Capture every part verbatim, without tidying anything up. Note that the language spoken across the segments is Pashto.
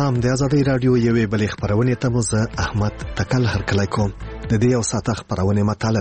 سلام د آزادۍ رادیو یوې بلې خبرونې ته مو زه احمد تکل هرکلی کوم. د دې یو ساعته خبرونې مطالب: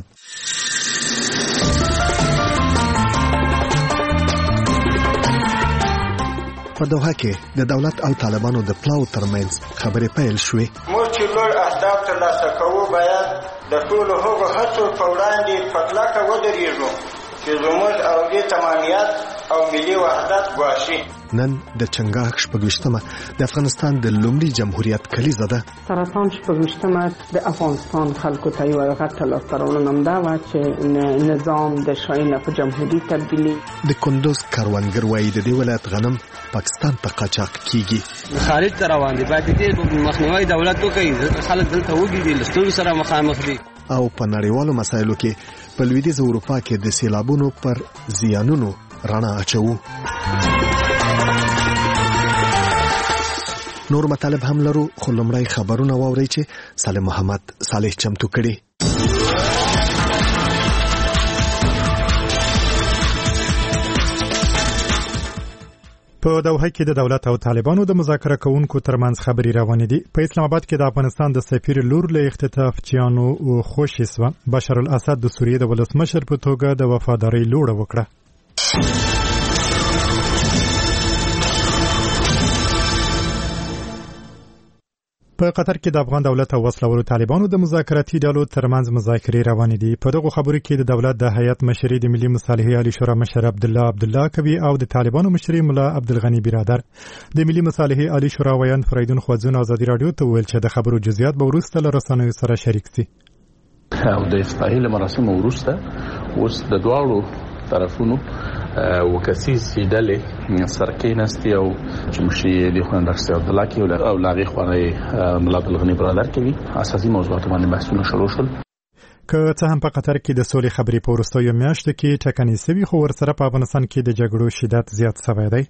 په دوحه کې د دولت او طالبانو د پلاو ترمنځ خبرې پیل شوې. موږ چې لوړ اهداف ترلاسه کوو باید د ټولو هغو هڅو په وړاندې په کلکه ودرېږو چې زموږ او دې تمامیت او ملي وحدت ګواښي. نن د چنګاښ شپږویشتمه د افغانستان د لومړي جمهوریت کلیزه ده. سرطان شپږویشتمه د افغانستان خلکو ته یوه غټه لاسته راوړنه همدا وه چې نظام د شاهي نه په جمهوري تبدیلي. د کندوز کروندګر وایي د دې ولایت غنم پاکستان ته قاچاق کیږي. خارج ته روان دي، باید دې مخنیوي دولت وکړي. خلک دلته وګړي له ستونزو سره مخامخ دي. او په نړیوالو مسایلو کې په لویدیځه اروپا کې د سیلابونو پر زیانونو رڼا اچوو. نور مطالب هم لرو، خو لومړی خبرونه واورئ چې صالح محمد صالح چمتو کړي. په دوحه کې د دولت او طالبانو د مذاکره کوونکو ترمنځ خبرې روانې دي. په اسلام آباد کې د افغانستان د سفیر لور له اختطاف چیانو خوشې سوه. بشار الاسد د سوریې د ولسمشر په توګه د وفادارۍ لوړه وکړه. په قطر کې د افغان دولت او وسلوالو طالبانو د مذاکراتي ډلو ترمنځ مذاکرې روانې دي. په دغه خبرو کې د دولت د هیئت مشري د ملي مصالحې عالی شورا مشر عبد الله عبد الله کوي او د طالبانو مشري مولا عبدالغني برادر. د ملي مصالحې عالی شورا ویان فریدون خوځون ازادي رادیو ته ویل چې د خبرو جزئیات به وروسته له رسنیو سره شریک شي. او د افتتاحي مراسم وروسته اوس د دواړو طرفونو وکسیسي ډلې سرکېناستي او چې مشي د خوان درسي عبد الله کې او لاغي خوانې مولا عبدالغني برادر کوي اساسي موضوعات باندې بحثونه شروع شول. که څه هم په قطر کې د سولې خبرې په وروستیو میاشتو کې ټکنۍ سوي، خو ورسره په افغانستان کې د جګړو شدت زیات شوی دی.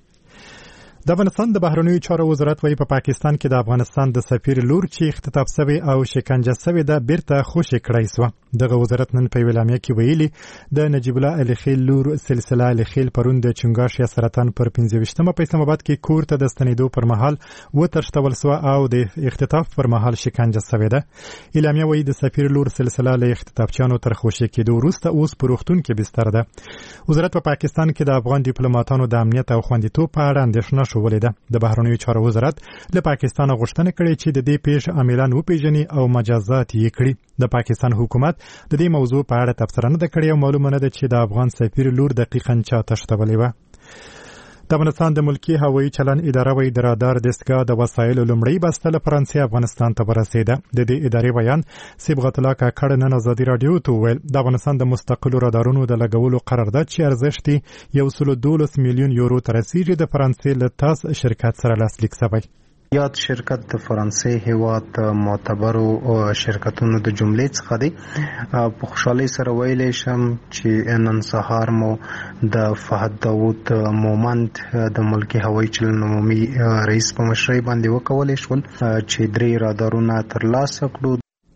د افغانستان د بهرنیو چارو وزارت وايي په پاکستان کې د افغانستان د سفیر لور چې اختطاف شوی او شکنجه شوی ده بیرته خوشي کړی سو. دغه وزارت نن په اعلامیه کې ویلي د نجیب الله الخیل لور سلسله الخیل پرون د چنګاښ یا سرطان پر پنځه ویشتمه په اسلام آباد کې کور ته د ستنېدو پر مهال وتښتول سو او د اختطاف پر مهال شکنجه شوی ده. اعلامیه وايي د سفیر لور سلسله له اختطافچانو تر خوشي کېدو وروسته اوس په روغتون کې بستر ده. وزارت په پاکستان کې د افغان ډیپلوماټانو د امنیت او خوندیتوب په اړه اندېښنه ولیده. د بهرنیو چارو وزارت له پاکستان غوښتنه کړې چې د دې پیښې عاملان وپیژني او مجازات یې کړي. د پاکستان حکومت د دې موضوع په اړه تبصره نه کړې او معلومه نه ده چې د افغان سفیر لور دقیقاً چا تښتولې وه. د افغانستان د ملکی هوایي چلن اداره وایي د رادار دستګاه د وسایلو لومړی بسته له فرانسې افغانستان ته ورسېده. د دې ادارې بیان صبغت الله کاکړ نن ازادي رادیو ته وویل د افغانستان د مستقلو رادارونو د لګولو قرارداد چې ارزښت یې یو سل دولس میلیون یورو ته رسیږي د فرانسې له تاس شرکت سره لاسلیک شوی. یاد شرکت د فرانسې هیواد معتبرو شرکتونو د جملې څخه دی. په خوشحالۍ سره ویلی شم چې نن سهار مو د فهد داود مومند د ملکی هوایي چلن عمومي رئیس په مشرۍ باندې وکولی شول چې درې رادارونه ترلاسه کړو.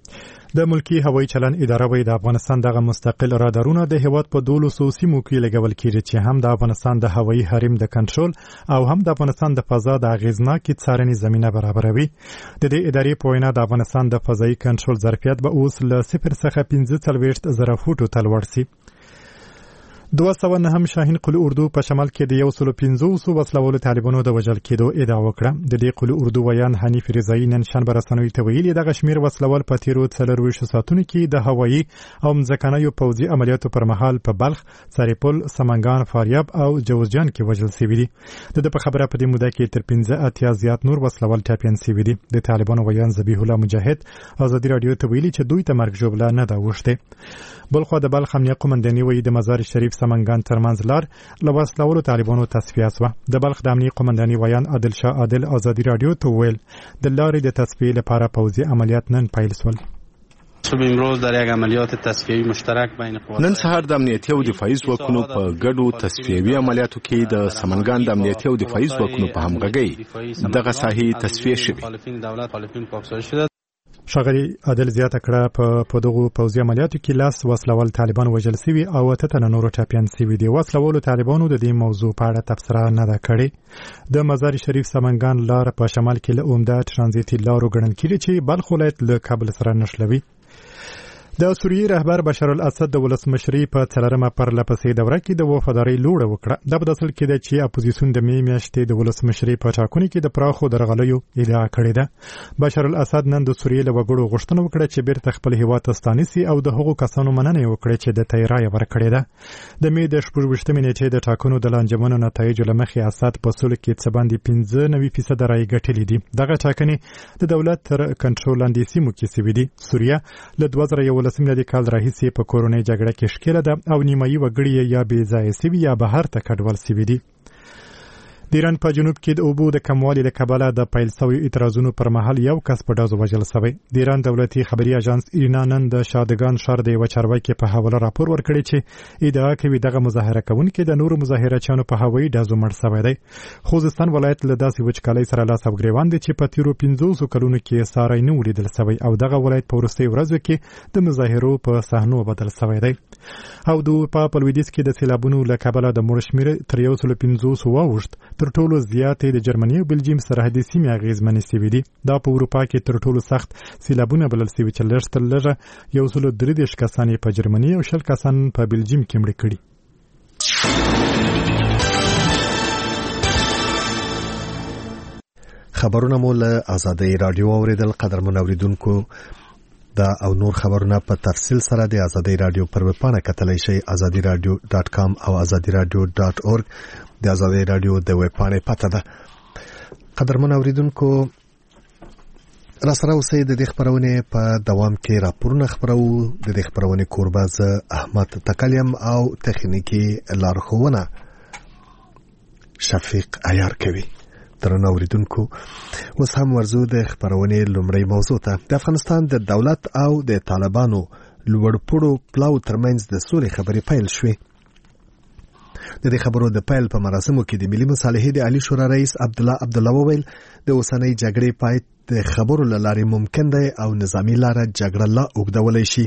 د ملکی هوایي چلن اداره وایي د افغانستان دغه مستقل رادارونه د هیواد په دولسو سیمو کې لګول کېږي چې هم د افغانستان د هوایي حریم د کنټرول او هم د افغانستان د فضا د اغیزناکې څارنې زمینه برابروي. د دې ادارې په وینا د افغانستان د فضایي کنټرول ظرفیت به اوس له صفر څخه پنځه څلوېښت زره فوټو ته لوړ شي. دوه سوه نهم شاهین قلي اردو په شمال کې د یو سل پنځوسو وسلوالو طالبانو د وژل کېدو ادعا وکړه. د دې قلي اردو ویان حنیف رضایي نن شنبه رسنیو ته ویلي دغه شمېر وسلوال په تیرو څلرویشتو ساعتونو کې د هوایي او مځکنیو پوځي عملیاتو پر مهال په بلخ، سرپل، سمنګان، فاریاب او جوزجان کې وژل شوي دي. د دې په خبره په دې موده کې تر پنځه اتیا زیات نور وسلوال ټپیان شوي دي. د طالبانو ویان ذبیح الله مجاهد ازادي رادیو ته ویلي چې دوی ته مرګ ژوبله نه ده وښته. بلخو د بلخ امنیه قومنداني وایي د مزار شریف سمنګان ترمنځ لار له وسلوالو طالبانو تصفیه شوه. د بلخ د امنیه قومنداني ویان عادل شاه عادل ازادي رادیو ته ویل د لارې د تصفیې لپاره پوځي عملیات نن پیل شول. امروز در یک عملیات تصفیه‌ای مشترک بین قوات نن سهار د امنیتي او دفاعي ځواکونو په ګډو تصفیوي عملیاتو کې د سمنګان د امنیتي او دفاعي ځواکونو په همغږۍ دغه ساحې تصفیه شوې. ښاغلي عادل زیاته کړه په په دغو پوځي عملیاتو کې لاس وسلوال طالبان وژل سوي او اته تنه نورو ټپیان سوي دي. وسلوالو طالبانو د دې موضوع په اړه تبصره نه ده کړې. د مزار شریف سمنګان لار په شمال کې له عمده ترانزیتي لارو ګڼل کېږي چې بلخ ولایت له کابل سره نښلوي. د سوریې رهبر بشار الاسد د ولسمشرۍ په څلورمه پرلهپسې دوره کې د وفادارۍ لوړه وکړه. دا په داسې کې ده چې اپوزیسیون د مې میاشتې د ولسمشرۍ په ټاکنو کې د پراخو درغلیو ادعا کړې ده. بشار الاسد نن د سوریې له وګړو غوښتنه وکړه چې بیرته خپل هیواد ته ستانسي او د هغو کسانو مننه وکړي چې د ته یې رایه ورکړې ده. د مې د شپږویشتمې نیټې د ټاکنو د لانجمنو نتایجو له مخې اسد په سوله کې څه باندې پنځه نوي فیصده رایې ګټلې دي. دغه ټاکنې د دولت تر کنټرول لاندې سیمو کې سوي دي. سوریه له دوه زره یولسم میلادي کال راهیسې په کورونی جګړه کې ښکېله ده او نیمایي وګړي یا بې ځایه سوي یا بهر ته کډوال سوي دي. د ایران په جنوب کې د اوبو د کموالي له کبله د پیل شویو اعتراضونو پر مهال یو کس په ډزو وژل شوی. د ایران دولتي خبري اژانس ایرنا نن د شادګان ښار د یوه چارواکي په حواله راپور ورکړی چې ادعا کوي دغه مظاهره کوونکي د نورو مظاهرچیانو په هوایي ډزو مړ شوی دی. خوزستان ولایت له داسې وچکالۍ سره لاس او ګریوان دی چې په تیرو پنځوسو کلونو کې ساری نه ولیدل شوی او دغه ولایت په وروستیو ورځو کې د مظاهرو په صحنو بدل شوی دی. او د اروپا په لویدیځ کې د سیلابونو له کبله د مړو شمېر تر یو سلو پنځوسو واوښت. تر ټولو زیاتې د جرمني او بلجیم سرحدي سیمې اغېزمنې سوي دي. دا په اروپا کې تر ټولو سخت سیلابونه بلل سوي چې لږ تر لږه یو سلو درې دېرش کسان یې په جرمني او شل کسان په بلجیم کې مړه کړي. خبرونه مو له آزادۍ راډیو اوریدل. قدرمن اوریدونکو دا او نور خبرونه په تفصیل سره د آزادۍ راډیو پر ویب پاڼه کتلی شئ ازادي راډیو ډاټ کام او ازادي راډیو ډاټ اورګ. د آزادۍ راډیو د ویب پاڼې پته ده. قدرمن اوریدونکو راسره اوسئ. د دې خبرونې په دوام کې راپورونه خبرو. د دې خبرونې کوربه زه احمد تکلیم او تخنیکي لارښوونه شفیق عیار کوي. درنو اوریدونکو اوس هم ورځو د خبرونې لومړۍ موضوع ته. د افغانستان د دولت او د طالبانو لوړپوړو پلاو ترمنځ د سولې خبرې پیل شوې. د دې خبرو د پیل په مراسمو کې د ملي مصالحې د عالی شورا رئیس عبدالله عبدالله وویل د اوسنۍ جګړې پای د خبرو له لارې ممکن دی او نظامي لاره جګړه لا اوږدولی شي.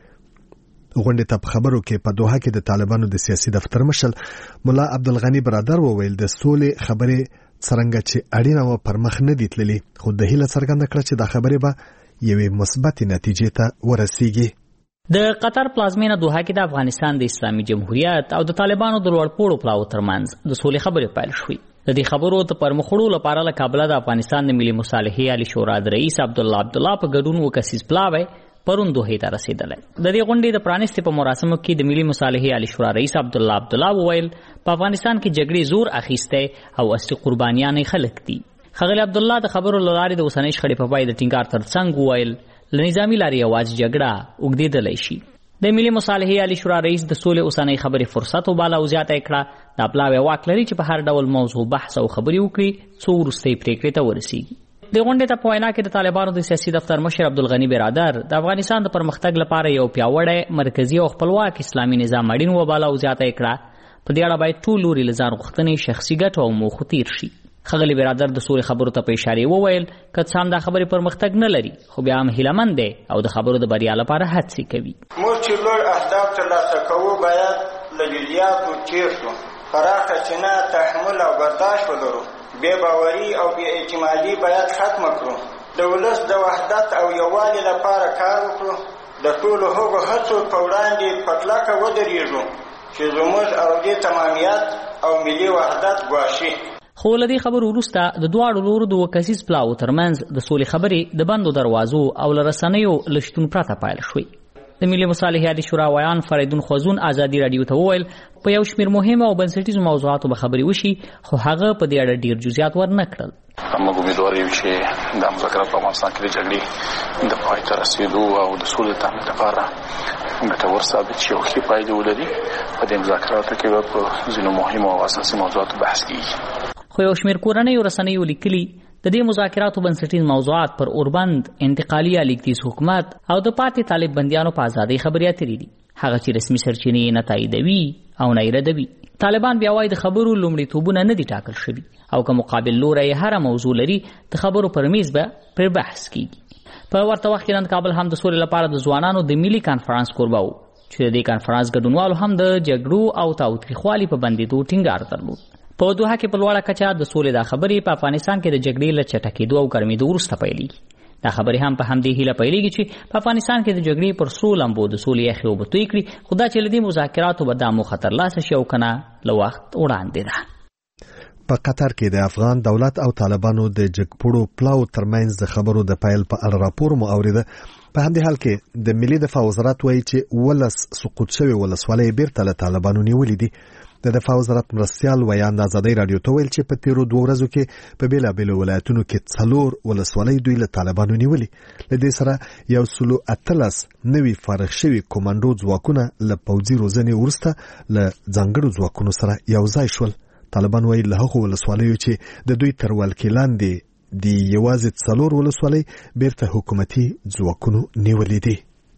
غونډې ته په خبرو کې په دوحه کې د طالبانو د سیاسي دفتر مشر ملا عبدالغني برادر وویل د سولې خبرې څرنګه چې اړینه و پر مخ نه دي تللي، خو د هیله څرګنده کړه چې دا خبرې به یوې مثبتې نتیجې ته ورسیږي. د قطر پلازمینه دوحه کې د افغانستان د اسلامي جمهوریت او د طالبانو د لوړپوړو پلاوو ترمنځ د سولې خبرې پیل شوې. د دې خبرو د پرمخړو لپاره له کابله د افغانستان د ملي مصالحې عالی شورا د رئیس عبدالله عبدالله په ګډون وکسیز پلاوی پرون دوحې ته رسیدلی. د دې غونډې د پرانیستې په مراسمو کې د ملي مصالحې عالی شورا رئیس عبدالله عبدالله وویل په افغانستان کې جګړې زور اخیستی او اصلي قربانیان یې خلک دي. ښاغلي عبدالله د خبرو له لارې د اوسنۍ شخړې په پای د ټینګار ترڅنګ وویل له نظامي لارې یوازې جګړه اوږدېدلی شي. د ملي مصالحې عالی شورا رئیس د سولې اوسنۍ خبرې فرصت وباله او زیاته یې کړه دا پلاوی واک لري چې په هر ډول موضوع بحث او خبرې وکړي څو وروستۍ پرېکړې ته ورسیږي. د غونډې ته په وینا کې د طالبانو د سیاسي دفتر مشر عبدالغني برادر د افغانستان د پرمختګ لپاره یو پیاوړی مرکزي او خپلواک اسلامي نظام اړین وباله او زیاته یې کړه په دې اړه باید ټول لوري له ځان غوښتنې شخصي ګټو او موخو تیر شي. ښاغلي برادر د سولې خبرو ته په اشارې وویل که څه هم دا خبرې پرمختګ نه لري خو بیا هم هیلهمند دی او د خبرو د بریا لپاره هڅې کوي. موږ چې لوړ اهداف ترلاسه کوو باید له جزیاتو تېر شو، پراخه سینه تحمل او برداشت ولرو، بې باوري او بې اعتمادي باید ختمه کړو، د ولس د وحدت او یووالي لپاره کار وکړو، د ټولو هغو هڅو په وړاندې په کلکه ودرېږو چې زموږ او دې تمامیت او ملي وحدت ګواښي. خو له دې خبرو وروسته د دواړو لورو د وکسیز پلاو ترمنځ د سولې خبرې د بندو دروازو او له رسنیو له شتون پرته پیل شوې. د ملي مصالحې عالی شورا ویان فریدون خوزون ازادي راډیو ته وویل په یو شمېر مهمه او بنسټیزو موضوعاتو به خبرې وشي خو هغه په دې اړه ډېر جزئیات ورنه کړل. موږ امیدوار یو چې د مذاکرات په افغانستان کې د جګړې د پای ته رسېدو او د سولې تامین لپاره ګټور ثابت شي او ښې پایلې ولري. په دې مذاکراتو کې به په ځینو مهمو او اساسي موضوعاتو بحث کېږي. خو یو شمېر کورنیو رسنیو لیکلي د دې مذاکراتو بنسټیز موضوعات پر اوربند، انتقالي یا لیکدیز حکومت او د پاتې طالب بندیانو په ازادۍ خبرې اترې دي، هغه چې رسمي سرچینې نه تاییدوي او نه یې ردوي. طالبان بیا وايي د خبرو لومړیتوبونه نه دي ټاکل شوي او که مقابل لوری هر موضوع لري د خبرو پر میز به پر بحث کیږي. په ورته وخت کې نن کابل هم د سولې لپاره د ځوانانو د ملي کانفرنس کوربه و چې د دې کانفرنس ګډونوالو هم د جګړو او تاوتریخوالي په بندیدو ټینګار درلود. په دوحه کې په لوړه کچه د سولې د خبرې په افغانستان کې د جګړې له چټکېدو او ګرمېدو وروسته پیلېږي. دا خبرې هم په همدې هیله پیلېږي چې په افغانستان کې د جګړې پر سرو لمبو د سولې یخې اوبه توی کړي، خو دا چې له دې مذاکراتو به دا موخه ترلاسه شي او که نه له وخت وړاندې ده. په قطر کې د افغان دولت او طالبانو د جګپوړو پلاو ترمنځ د خبرو د پیل په اړه راپور مو اوریده. په همدې حال کې د ملي دفاع وزارت وایي چې ولس سقوط شوی ولسوالۍ بیرته له طالبانو نیولې دي. د دفاع وزارت مرستیال ویان د آزادۍ رادیو ته ویل چې په تیرو دوه ورځو کې په بیلابیلو ولایتونو کې څلور ولسوالۍ دوی له طالبانو نیولې. له دې سره یو سلو اتلس نوي فارغ شوي کومانډو ځواکونه له پوځي روزنې وروسته له ځانګړو ځواکونو سره یو ځای شول. طالبان وایي له هغو ولسوالیو چې د دوی تر ولکې لاندې د یوازې څلور ولسوالۍ بیرته حکومتي ځواکونو نیولې دي.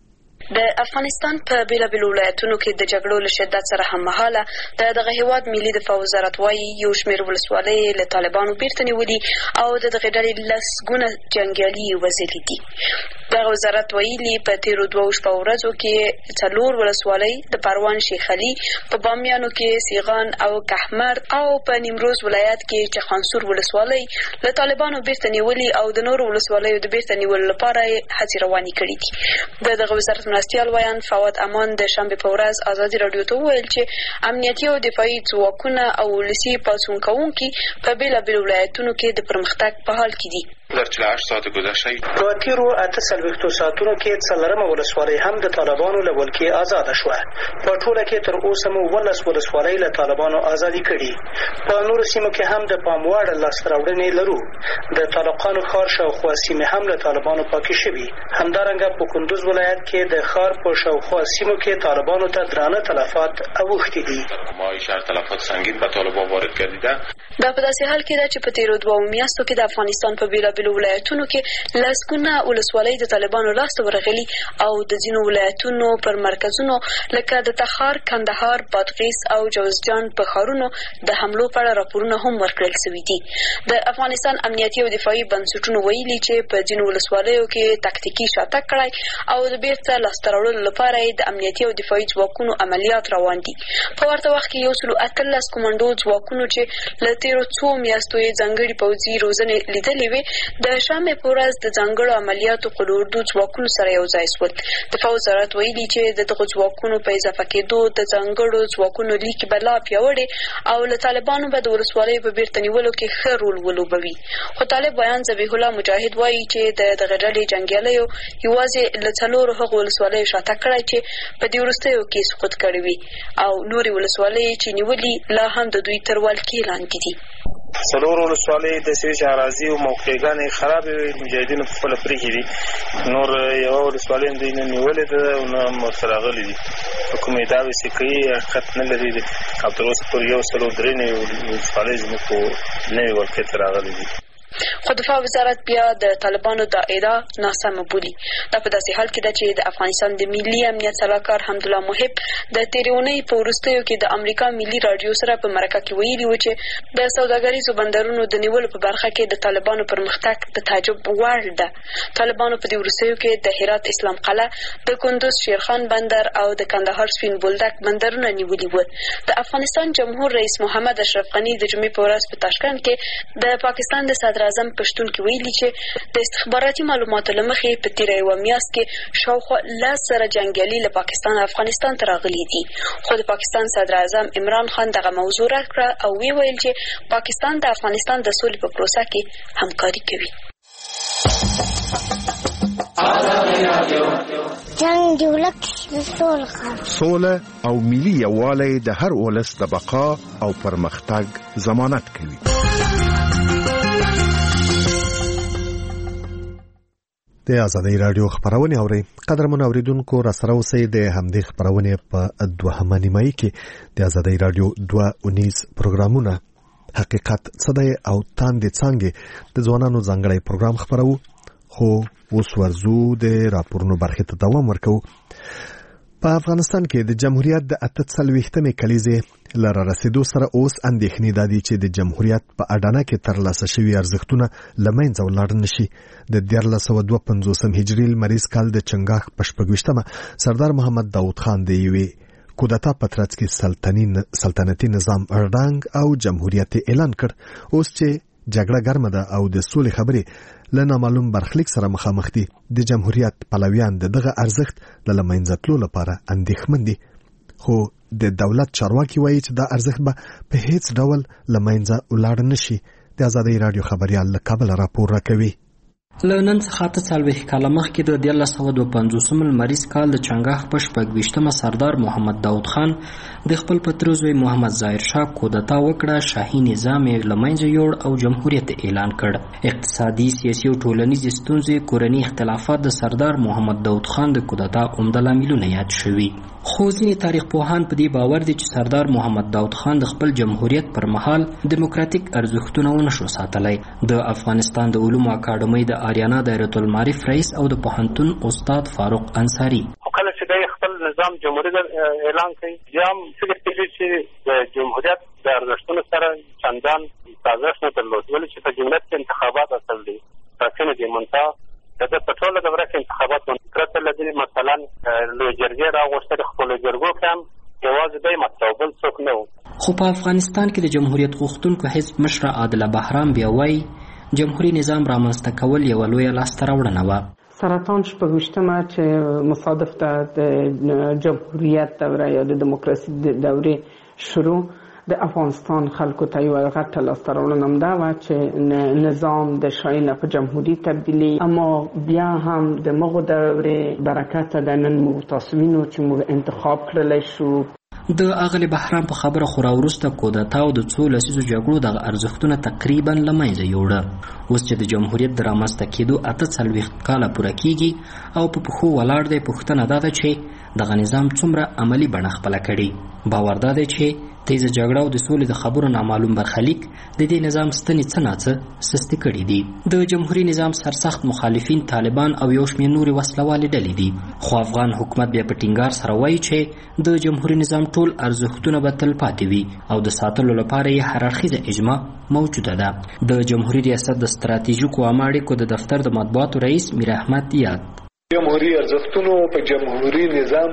د افغانستان په بیلابیلو ولایتونو کې د جګړو له شدت سره هممهاله د دغه هیواد ملي دفاع وزارت وایي یو شمېر ولسوالۍ له طالبانو بیرته نیولي او د دغې ډلې لسګونه جنګیالي وژلي دي. دغه وزارت ویلي په تیرو دوه شپو ورځو کې څلور ولسوالۍ د پروان شیخ علي په بامیانو کې سیغان او کهمر او په نیمروز ولایت کې چخانسور ولسوالۍ له طالبانو بیرته نیولي او د نورو ولسوالیو د بیرته نیولو لپاره هڅې روانې کړي دي. د دغه وزارت مرستیال ویان فواد امان د شنبې په ورځ ازادي رادیو ته وویل چې امنیتي او دفاعي ځواکونه او ولسي پاڅون کوونکي په بیلابیلو ولایتونو کې د پرمختګ په حال کې دي. در چهل و هشت ساعت گذشته په تیرو اته څلوېښتو ساعتونو کې څلورمه ولسوالۍ هم د طالبانو له ولکې آزاده شوه. په ټوله کې تر اوسه مو ولس ولسوالۍ له طالبانو آزادي کړي. په نورو سیمو کې هم د پام وړ لاسته راوړنې لرو. د طالقانو ښار شاوخوا سیمې هم له طالبانو پاکې شوي. همدارنګه په کندوز ولایت کې د ښار په شاوخوا سیمو کې طالبانو ته درانه تلفات اوښتي دي. ما شهر تلفات سنگین به طالبان وارد کردیده. دا په داسې حال کې ده چې په تیرو دوه میاشتو کې د افغانستان په بیلابیلو ولایتونو کې لسګونه ولسوالۍ د طالبانو لاسته ورغلي او د ځینو ولایتونو پر مرکزونو لکه د تخار، کندهار، بادغیس او جوزجان په ښارونو د حملو په اړه راپورونه هم ورکړل شوي دي. د افغانستان امنیتي او دفاعي بنسټونو ویلي چې په ځینو ولسوالیو کې تکتیکي شاتګ کړی او د بیرته لاسته راوړلو لپاره د امنیتي او دفاعي ځواکونو عملیات روان دي. په ورته وخت کې یو سلو اتلس کومانډو ځواکونو چې له تیرو څو میاشتو یې ځانګړي پوځي روزنې لیدلې وې د شنبې په ورځ د ځانګړو عملیاتو قلوردو ځواکونو سره یو ځای شول. دفاع وزارت ویلي چې د دغو ځواکونو په اضافه کېدو د ځانګړو ځواکونو لیکې به لا پیاوړې او له طالبانو به د ولسوالیو په بیرته نیولو کې ښه رول ولوبوي. خو طالب بیان ذبیح الله مجاهد وایي چې د دغه ډلې جنګیالیو یوازې له څلورو هغو ولسوالیو شاتګ کړی چې په دې وروستیو کې سقوط کړی وي او نورې ولسوالۍ چې نیولي لا هم د دوی تر ولکې لاندې دي. څلور ولسوالۍ د سوي چې اراضي او موقعګانې خرابې وي، مجاهدینو په خپله پرېښي دي. نور یوه ولسوالۍ هم دوی نه نیولې ده او نه هم ورسره راغلي دي. په کومې دعوې چې کوي حقیقت نه لري او تر اوسه پورې یو سلو درې نوي ولسوالۍ زموږ په نوې ولکې ته راغلي دي. خو دفاع وزارت بیا د طالبانو دا ادعا ناسمه بولي. دا په داسې حال کې ده چې د افغانستان د ملي امنیت سلاکار حمدالله محب د تېرې اونۍ په وروستیو کې د امریکا ملي راډیو سره په مرکه کې ویلي و چې د سوداګریزو بندرونو د نیولو په برخه کې د طالبانو پرمختګ د تعجب وړ ده. طالبانو په دې وروستیو کې د هرات اسلام قلعه، د کندوز شیرخان بندر او د کندهار سپین بولدک بندرونه نیولي وو. د افغانستان جمهور رئیس محمد اشرف غني د جمعې په ورځ په تاشکند کې د پاکستان د صدر اعظم پښتون کې ویلي چې د استخباراتي معلوماتو له مخې په تیره یوه میاشت کې شاوخوا لس زره جنګیالي له پاکستان افغانستان ته راغلي دي. خو د پاکستان صدر اعظم عمران خان دغه موضوع رد کړه او وی ویل چې پاکستان د افغانستان د سولې په پروسه کې همکاري کوي. جنگ دی ولک د سولې سوله او ملي یووالی د هر ولس د بقا او پرمختګ ضمانت کوي. د آزادۍ رادیو خبرونه اوري. قدرمن اوریدونکو را سره اوسئ د همدې خبرونه په دوهمه نیمایي کې د آزادۍ رادیو دوه اونیز پروګرامونه حقیقت څه دی او تاندې څنګه د ځوانانو ځانګړی پروګرام خبرو. خو اوس ورزو د راپورونو برخې ته دوام ورکو. په افغانستان کې د جمهوریت د اته څلوېښتمې کلیزې له رارسېدو سره اوس اندېښنې دا دي چې د جمهوریت په اډانه کې ترلاسه شوي ارزښتونه له منځه ولاړ نه شي. د دیارلس سوه دوه پنځوسم هجري لمریز کال د چنګاښ په شپږویشتمه سردار محمد داود خان د یوې کودتا په ترڅ کې سلطنتي نظام ړنګ او جمهوریت اعلان کړ. اوس چې جګړه ګرمه ده او د سولې خبرې له نامعلوم برخلیک سره مخامخ دي، د جمهوریت پلویان د دغه ارزښت له له منځه تلو لپاره اندېښمن دي. خو د دولت چارواکي وایي چې دا ارزښت به په هیڅ ډول له منځه ولاړ نه شي. د ازادۍ راډیو خبریال له کابل راپور راکوي. له نن څخه اته څلوېښت کاله مخکې د دیارلس سوه دوه پنځوسم لمریز کال د چنګاښ په شپږویشتمه سردار محمد داود خان د خپل پتر زوی محمد ظاهر شاه کودتا وکړه. شاهي نظام یې له منځه یوړ او جمهوریت اعلان کړ. اقتصادي، سیاسي او ټولنیزې ستونزې، کورني اختلافات د سردار محمد داود خان د کودتا عمده لاملونه یاد شوي. خو ځینې تاریخ پوهان په دې باور دي چې سردار محمد داود خان د خپل جمهوریت پر مهال دیموکراتیک ارزښتونه ونشو ساتلی. د افغانستان د علومو اکاډمۍ د آریانا دایرة المعارف رئیس او د پوهنتون استاد فاروق انصاري کله چې د خپل نظام جمهوریت اعلان کوي بیا هم فکر کوي چې د جمهوریت د ارزښتونو سره چندان سازش نه درلود، ولې چې په جمهوریت کې انتخابات اصل دي، ټاکنې دي، منتها د ده په ټوله دوره کې انتخابات پرته له دې مثلا لویې جرګې راغوښتل، خپلو جرګو کې هم یوازې دی مطلب بل څوک نه و. خو په افغانستان کې د جمهوریت غوښتونکو حزب مشره عادله بهرام بیا وایي جمهوری نظام رامنځته کول یوه لویه لاسته راوړنه وه. سرطان شپږویشتمه چې مصادف ده د جمهوریت دوره یا د دیموکراسي دوره شروع د افغانستان خلکو ته یوه غټه لاسته راوړنه همدا وه چې نظام د شاهي نه په جمهوري تبدیلي. اما بیا هم د مغو دورې برکته د نن موږ تاسو وینو چې موږ انتخاب کړلی شو. د اغلې بهرام په خبره خورا وروسته کودتا او د څو لسیزو جګړو دغه ارزښتونه تقریبا له منځه یوړه. اوس چې د جمهوریت د رامنځته کېدو اته څلوېښت کاله پوره کیږي او په پښو ولاړ دی، پوښتنه دا ده چې دغه نظام څومره عملي بڼه خپله کړي. باور دا دی چې تیزه جګړه او د سولې د خبرو نامعلوم برخلیک د دې نظام ستنې څه ناڅه سستې کړي دي. د جمهوري نظام سرسخت مخالفین طالبان او یو شمېر نورې وسلوالې ډلې دي. خو افغان حکومت بیا په ټینګار سره وایي چې د جمهوري نظام ټول ارزښتونه به تل پاتې وي او د ساتلو لپاره یې هررخیزه اجماع موجوده ده. د جمهوري ریاست د ستراتیژیکو عامه اړیکو د دفتر د مطبوعاتو رئیس میر احمد یاد جمهوری ارزښتونو په جمهوری نظام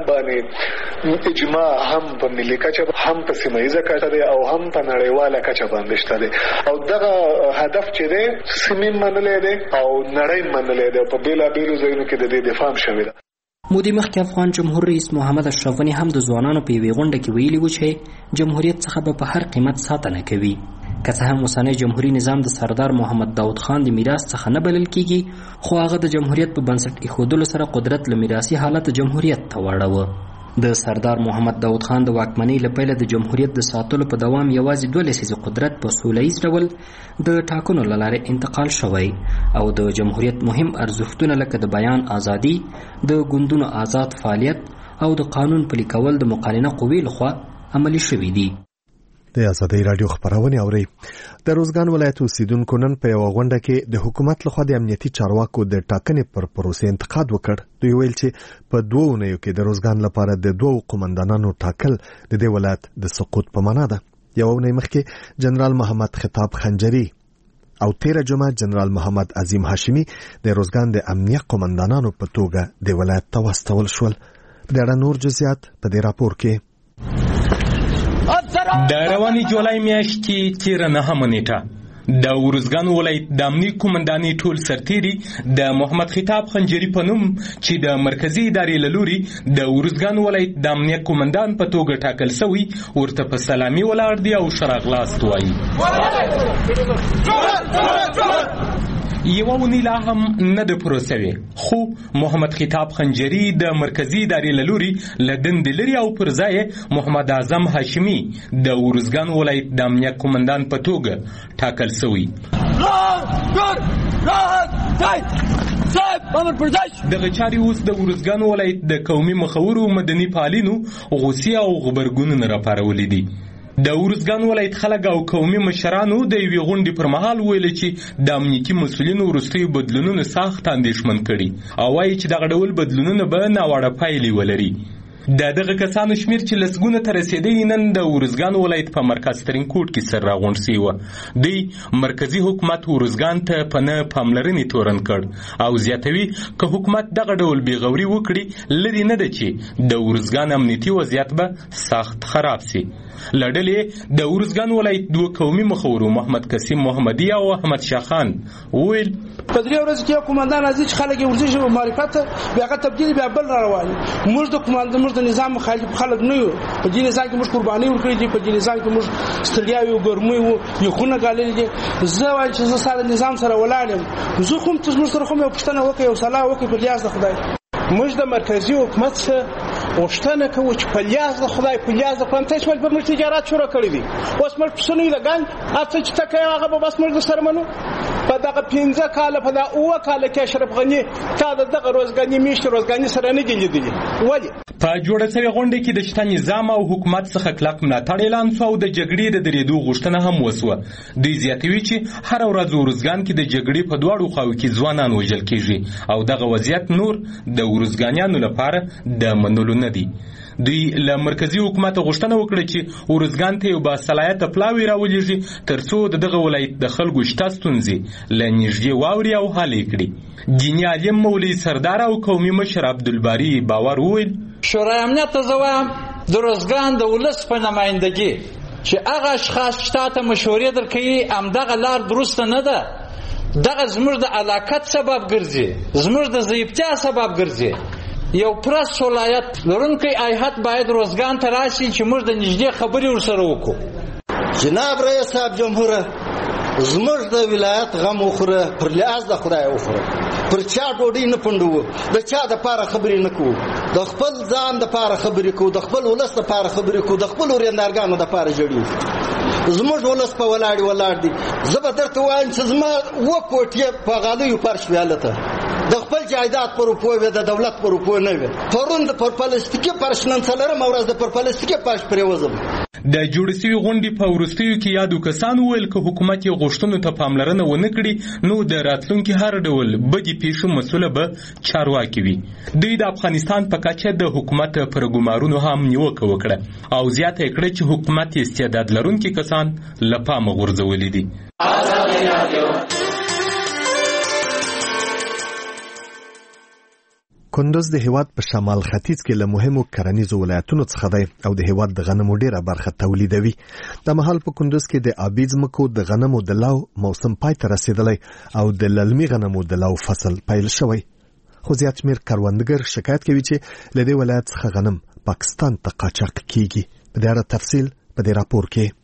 باندې اجماع هم په ملي کچه هم په سیمه ییزه کچه او هم په نړیواله کچه باندې شته دی او دغه هدف چې دی سیمې منلې دی او نړۍ منلې دی په بیلابیلو ځایونو کې د دې دفاع شوې ده. مودې مخکې افغان جمهور رئیس محمد اشرف غني هم د ځوانانو په یوې غونډه کې ویلي و چې جمهوریت څخه به په هر قیمت ساتنه کوي. که څه هم اوسنی جمهوري نظام د سردار محمد داود خان د میراث څخه نه بلل کیږي، خو هغه د جمهوریت په بنسټ ایښودلو سره قدرت له میراثي حالت جمهوریت ته واړوه. د سردار محمد داود خان د واکمنۍ له پیله د جمهوریت د ساتلو په دوام یوازې دوه لسیزه قدرت په سوله ییز ډول د ټاکنو له لارې انتقال شوی او د جمهوریت مهم ارزښتونه لکه د بیان ازادي، د ګوندونو آزاد فعالیت او د قانون پلي کول د مقننه قوې لخوا عملي شوي دي. د ازادۍ راډیو خبرونه اوري. د روزګان ولایت اوسیدونکو نن په یوه غونډه کې د حکومت لخوا د امنیتي چارواکو د ټاکنې پر پروسې انتقاد وکړ. دوی ویل چې په دوه اونیو کې د روزګان لپاره د دوو قومندانانو ټاکل د دې ولایت د سقوط په معنا ده. یوه اونۍ مخکې جنرال محمد خطاب خنجري او تیره جمعه جنرال محمد عظیم هاشمي د روزګان د امنیه قومندانانو په توګه د ولایت ته واستول شول. په دې اړه نور جزئیات په دې راپور کې. د رواني جولای میاشتې تیره نهمه نیټه د ارزګان ولایت د امنیې قومندانۍ ټول سرتیري د محمد خطاب خنجري په نوم چې د مرکزي ادارې له لوري د ارزګان ولایت د امنیه قومندان په توګه ټاکل سوی ورته په سلامي ولاړ دي او ښه راغلاست وایي. یوه اونۍ لا هم نه ده پوره سوې، خو محمد خطاب خنجري د مرکزي ادارې له لوري له دندې لري او پر ځای محمد اعظم هاشمي د ارزګان ولایت د امنیه قومندان په توګه ټاکل سوی. دغه چارې اوس د ارزګان ولایت د قومي مخورو مدني فعالینو غوسې او غبرګونونه راپارولي دي. د ارزګان ولایت خلک او قومي مشرانو د یوې غونډې پر مهال ویل چې د امنیتي مسؤلینو وروستیو بدلونونو سخت اندېښمن کړي او وایي چې دغه ډول بدلونونه به ناوړه پایلې ولري. د دغه کسانو شمیر چې لسګونه ته رسېدلی نن د ارزګان ولایت په مرکز ترینکوټ کې سر راغونډ سوی وه. دوی مرکزي حکومت ارزګان ته په نه پاملرنې تورن کړ او زیاتوي که حکومت دغه ډول بېغوري وکړي لرې نه ده چې د ارزګان امنیتي وضعیت به سخت خراب سي. له ډلې د ارزګان ولایت دوه قومي مخورو محمد قسیم محمدي او احمد شاه خان وویل په درې ورځو کې قومندان راځي چې خلک یې ورځي چې معرفت بیا هغه تبدیل بیا بل را روان موږ د قومندان د نظام مخالف خلک نه یو. په دې نظام کې موږ قرباني ورکړې دي، په دې نظام کې موږ ستړیا یو ګرمي وو یو خونه غالي دي. زه وایم چې زه سره نظام سره ولاړم، زه کوم چې موږ سره کوم یو پښتنه وکي او صلاح وکي په لیاز د خدای. موږ د مرکزی حکومت سره وشتنه کوو چې په لیاز د خدای په لیاز د قانون تاسو پر موږ تجارت شروع کړی دي. اوس موږ پسونه لګان اته چې تکه هغه به بس موږ سره منو. په دغه پنځه کال په دا اوه کال کې اشرف غنی تا دغه روزګانی میشت روزګانی سره نه دی لیدلی. ولی په جوړه شوی غونډه کې د شته نظام او حکومت څخه کلک ملاتړ اعلان شو او د جګړې د درېدو غوښتنه هم وسوه. دوی زیاتوي چې هر ورځ ارزګان کې د جګړې په دواړو خواو کې ځوانان وژل کیږي او دغه وضعیت نور د ارزګانیانو لپاره د منلو نه دی. دوی له مرکزی حکومت غوښتنه وکړه چې ارزګان ته یو باصلاحیته پلاوی راولېږي ترڅو د دغه ولایت د خلکو شته ستونزې له نږدې واوري او حل یې کړي. دیني عالم مولوي سردار او قومي مشر عبدالباري باور وویل شورای امنیت ته زوام د ارزګان د ولس په نمایندګي چې هغه اشخاص شته ته مشورې درکوي همدغه لار درسته نه ده. دغه زموږ د علاقت سبب ګرځي، زموږ د ضعیفتیا سبب ګرځي. یو پرس ولایت لرونکی ایهات باید روزګان ته راشي چې موږ د نږدې خبرې ورسره وکړو. جناب رئیس صاحب جمهوره زموږ د ولایت غم وخوره پر لیاز د خدای وخوره، پر چا ډوډۍ نه پنډوو، د چا د پاره خبرې نه کوو، د خپل ځان د پاره خبرې کوو، د خپل ولس د پاره خبرې کوو، د خپل ورېندارګانو د پاره جوړیو. زموږ ولس په ولاړ ولاړ دي. زه به درته وایم چې زما اوه کوټې په غالیو فرش وې هلته د خپل جایداد پر روپو وې د دولت پر روپو نه وې. پرون د پر پلاستیکي فرش نن څلورمه ورځ د پر پلاستیکي فرش پرېوځم. د جوړ شوي غونډې په وروستیو کې یادو کسانو وویل که حکومت یې غوښتنو ته پاملرنه ونه کړي نو د راتلونکي هر ډول بدې پیښو مسؤله به چارواکي وي. دوی د افغانستان په کچه د حکومت پر ګمارونو هم نیوکه وکړه او زیاته یې کړه چې حکومت استعداد لرونکي کسان له پامه غورځولي دي. کندز د هیواد په شمال ختیځ کې له مهمو کرنیزو ولایتونو څخه دی او د هیواد د غنمو ډیره برخه تولیدوي. د مهال په کندز کې د آبي ځمکو د غنمو د لو موسم پای ته رسیدلی او د للمي غنمو د لو فصل پیل شوی. خو زیات شمېر کروندګر شکایت کوي چې له دې ولایت څخه غنم پاکستان ته قاچاق کیږي. په دې اړه تفصیل په دې راپور کې.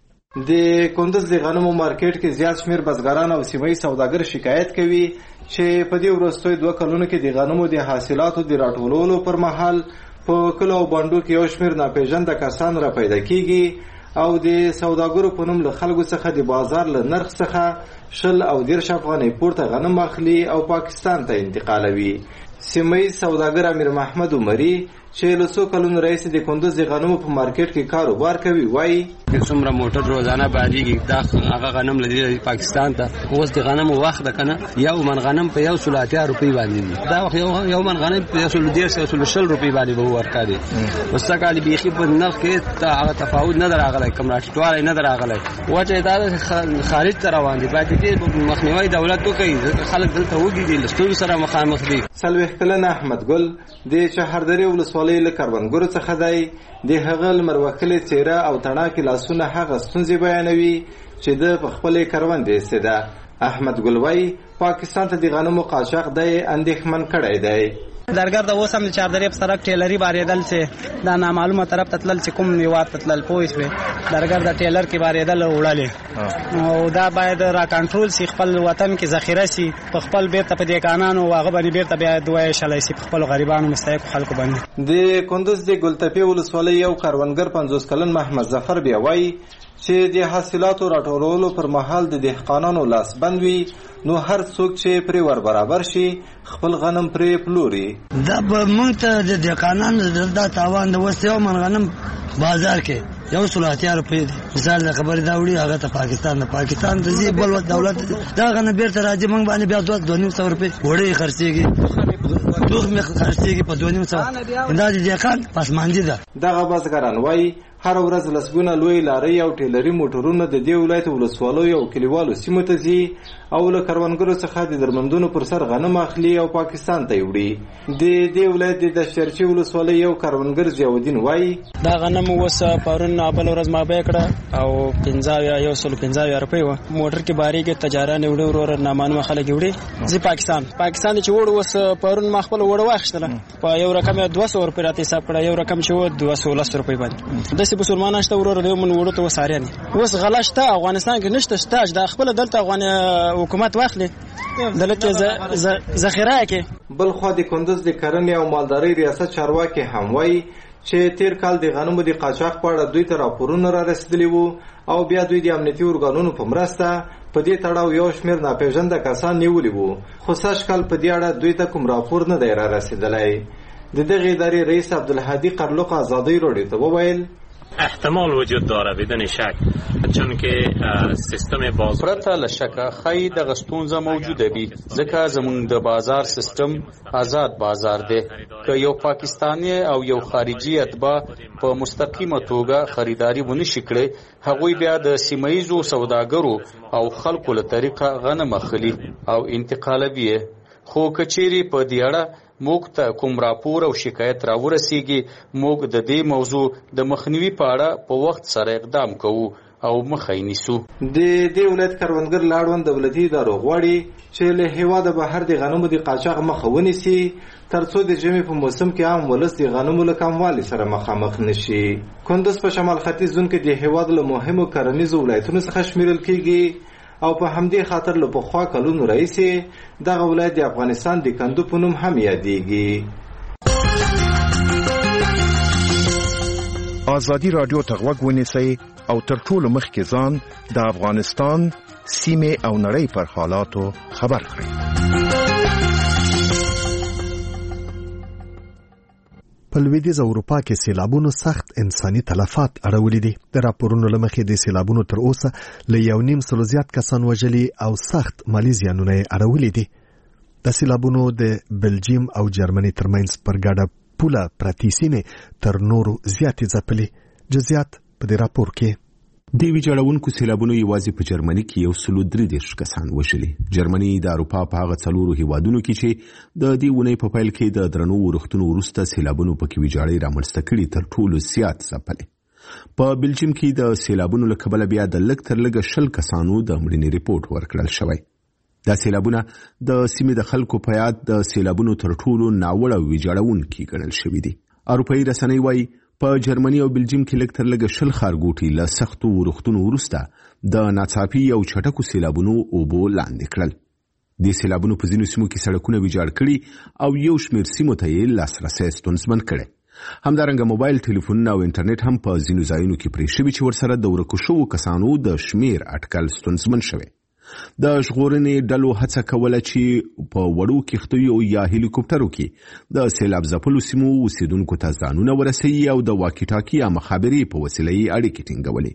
د کندز د غنمو مارکیټ کې زیات شمېر بزګران او سیمه ییز سوداګر شکایت کوي چې په دې وروستیو دوه کلونو کې د غنمو د حاصلاتو د راټولولو پر مهال په کلو او بانډو کې یو شمېر ناپېژانده کسان را پیدا کیږي او د سوداګرو په نوم له خلکو څخه د بازار له نرخ څخه شل او دېرش افغانۍ پورته غنم اخلي او پاکستان ته انتقالوي. سیمه ییز سوداګر امیر محمد عمري چې له څو کلونو راهیسې د کندز د غنمو په مارکیټ کې کاروبار کوي وایي څومره موټر روزانه بهرېږي دا هغه غنم له دې پاکستان ته اوس د غنمو وخت ده که نه یو من غنم په یو سلو اتیا روپۍ باندې دي. دا وخت یو من غنم په یو سلو دېرش یو سلو شل روپۍ باندې به ورکړي. اوس څه کال بیخي په نرخ کې هغه تفاوت نه ده راغلی، کم راټیټوالی نه ده راغلی. وجه یې دا ده خارج ته روان دي. باید دې مخنیوی دولت وکړي. خلک دلته وږي دي، له ستونزو سره مخامخ دي. څلوېښت کلنه احمد ګل د چهردرې ولسوالۍ له کروندګرو څخه دی. د هغه لمر وهلې څېره او تڼاکې لاسونه هغه ستونزې بیانوي چې د په خپلې کروندې ایستې ده. احمد ګل وایي پاکستان ته د غنمو قاچاق دی اندېښمن کړی دی. درګر د اوس هم د چاردرې په سړک ټیلري بارېدل چې دا نامعلومه طرف ته تلل چې کوم هېواد ته تلل پوه شوې. درګر د ټیلر کې بارېدل وړلې او دا باید را کنټرول سي، خپل وطن کې ذخیره سي، په خپل بیرته په دېکانانو هغه باندې بیرته بیا وویشلی سي په خپلو غریبانو مستحقو خلکو باندې. د کندز د ګلتپې ولسوالۍ یو کروندګر پنځوس کلن محمد ظفر بیا وایي چې د حاصلاتو راټولولو پر مهال د دهقانانو لاس بند وي نو هر څوک چې پرې ور برابر شي خپل غنم پرې پلوري. دا به موږ ته د دهقانانو دا تاوان د اوس یو من غنم بازار کې یو سلو اتیا روپۍ دی. مثال د خبرې دا وړي هغه ته پاکستان د پاکستان ته ځي بل دولت دا غنم بیرته راځي موږ باندې بیا دوه دوه نیم سوه روپۍ وړۍ خرڅېږي. دوغ مې خرڅېږي په دوه نیم سوه دا د دهقان پسماندي ده. دغه بزګران وایي هر ورځ لسګونه لوی لارۍ او ټیلري موټرونه د دې ولایت ولسوالیو او کلیوالو سیمو ته ځي او له کروندګرو څخه د درمندونو پر سر غنم اخلي او پاکستان ته وړي. د دې ولایت د دشترچي ولسوالۍ یو کروندګر ضیاءالدین وایي دا غنم اوس پرون بل ورځ ما بیه کړه او پنځه یو سل پنځه روپۍ وه. موټر کې باریږي تجاران یې وړي ورور نامعلومه خلک یې وړي ځي پاکستان. پاکستان چې وړ اوس پرون ما خپله وړه واخیستله په یو رقم یې دوه سوه روپۍ راته حساب کړه، یو رقم چې و دوه سوه لس روپۍ باندې. داسې مسلمانان شته ورور د من وړو ته اوس حاریان اوس غلا شته افغانستان کې نشته شته دا خپله دلته افغان حکومت واخلي دلته ذخیره کې. بل خوا د کندز د کرنې او مالدارۍ ریاست چارواکي هم وایي چې تیر کال د غنمو د قاچاق په اړه دوی ته راپورونه را رسېدلي وو او بیا دوی د امنیتي ارګانونو په مرسته په دې تړاو یو شمېر ناپېژانده کسان نیولي وو، خو سږ کال په دې اړه دوی ته کوم راپور نه دی را رسېدلی. د دغې ادارې رئیس عبدالهادي قرلق ازادۍ راډیو ته وویل احتمال وجود داره بدون شک چون که سیستم باز پرته له شکه خی د غستونزه موجوده وي ځکه زمونږ د بازار سیستم آزاد بازار دی. که یو پاکستانی او یو خارجي اتباع په مستقیمه توګه خریداري ونشي کړي هغوی بیا د سیمایزو سوداګرو او خلکو له طریقه غنم اخلي او انتقالوي. خو کچيري په دې اړه موږ ته کوم راپور او شکایت راورسیږي موږ د دې موضوع د مخنیوي په اړه په وخت سره اقدام کوو او مخه یې نیسو. د دې ولایت کروندګر لاړوند دولتي ادارو غواړي چې له هېواده بهر د غنمو د قاچاق مخه ونیسي تر څو د ژمي په موسم کې عام ولس د غنمو له کموالي سره مخامخ نشي. کندز په شمال ختیځ زون کې د هېواد له مهمو کرنیزو ولایتونو څخه شمیرل کیږي او په همدې خاطر له پخوا کلونو راهیسې دغه ولایت د افغانستان د کندو په نوم هم یادېږي. ازادي راډیو ته غوږ ونیسئ او تر ټولو مخکې ځان د افغانستان سیمې او نړۍ پر حالاتو خبر کړئ. په لویدیځ اروپا کې سیلابونو سخت انساني تلفات اړولي دي. د راپورونو له مخې د سیلابونو تر اوسه له یو نیم سلو زیات کسان وژلي او سخت مالي زیانونه یې اړولي دي. د سیلابونو د بلجیم او جرمني ترمنځ پر ګډه پوله پرتې سیمې تر نورو زیاتې ځپلي. جزئیات په دې راپور کې. د ویجاړونکو سیلابونو یوازې په جرمني کې یو سلو درې دېرش کسان وژلي. جرمني د اروپا په هغه څلورو هیوادونو کې چې د دې اونۍ په پیل کې د درنو ورښتونو وروسته سیلابونو پکې ویجاړۍ رامنځته کړي تر ټولو زیات ځپلي. په بلجیم کې د سیلابونو له کبله بیا د لږ تر لږه شل کسانو د مړینې ریپورټ ورکړل شوی. دا سیلابونه د سیمې د خلکو په یاد د سیلابونو تر ټولو ناوړه ویجاړونکي ګڼل شوي دي. اروپایي رسنۍ وایي په جرمني او بلجیم کې لږ تر لږه شل ښارګوټي له سختو ورښتونو وروسته د ناڅاپي او چټکو سیلابونو اوبو لاندې کړل. د سیلابونو په ځینو سیمو کې سړکونه ویجاړ کړي او یو شمېر سیمو ته یې لاسرسی ستونزمن کړی. همدارنګه موبایل ټلیفونونه او انټرنیټ هم په ځینو ځایونو کې پرې شوي چې ورسره د ورکو شوو کسانو د شمېر اټکل ستونزمن شوی. د ژغورنې ډلو هڅه کوله چې په وړو کښتیو یا هلیکوپټرو کې د سیلاب ځپلو سیمو اوسیدونکو ته ځانونه ورسوي او د واکي ټاکي یا مخابرې په وسیله یې اړیکې ټینګولې.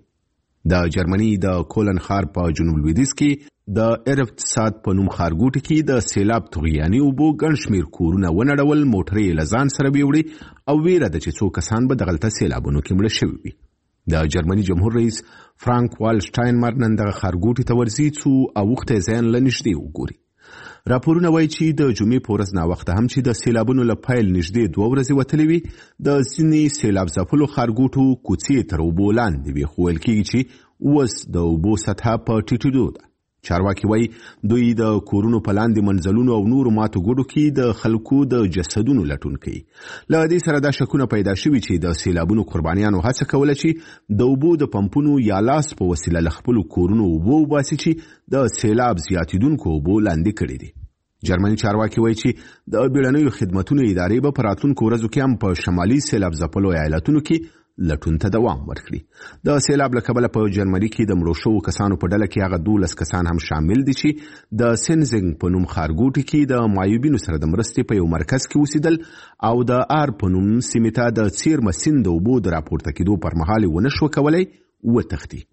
د جرمني د کولن ښار په جنوب لویدیځ کې د ارفتساد په نوم ښارګوټي کې د سیلاب طغیاني اوبو ګڼ شمېر کورونه ونړول، موټرې یې له ځان سره بیوړې او ویره ده چې څو کسان به دغلته سیلابونو کې مړه شوي وي. د جرمني جمهور رئیس فرانک والشټاینمر نن دغه ښارګوټي ته ورځي څو اوښتی ځایان له نږدې وګوري. راپورونه وایي چې د جمعې په ورځ ناوخته هم چې د سیلابونو له پیل نږدې دوه ورځې وتلې وي د ځینې سیلاب ځپلو ښارګوټو کوڅې تر اوبو لاندې وي، خو ویل کېږي چې اوس د اوبو سطحه په ټیټېدو ده. چارواکي وایي دوی د کورونو په لاندې منزلونو او نورو ماتو ګوډو کې د خلکو د جسدونو لټون کوي. له دې سره دا شکونه پیدا شوي چې د سیلابونو قربانیانو هڅه کوله چې د اوبو د پمپونو یا لاس په وسیله له خپلو کورونو اوبه وباسي چې د سیلاب زیاتېدونکو اوبو لاندې کړي دي. جرمني چارواکي وایي چې د بیړنیو خدمتونو ادارې به په راتلونکو ورځو کې هم په شمالي سیلاب ځپلو ایالتونو کې لټون ته دوام ورکړي. د سیلاب له کبله په جرمني کې د مړو شوو کسانو په ډله کې هغه دولس کسان هم شامل دي چې د سنزنګ په نوم ښارګوټي کې د معیوبینو سره د مرستې په یو مرکز کې اوسېدل او د آر په نوم سیمې ته د څیرمه سیند د اوبو د راپورته کېدو پر مهال یې ونه شوه کولی وتښتي.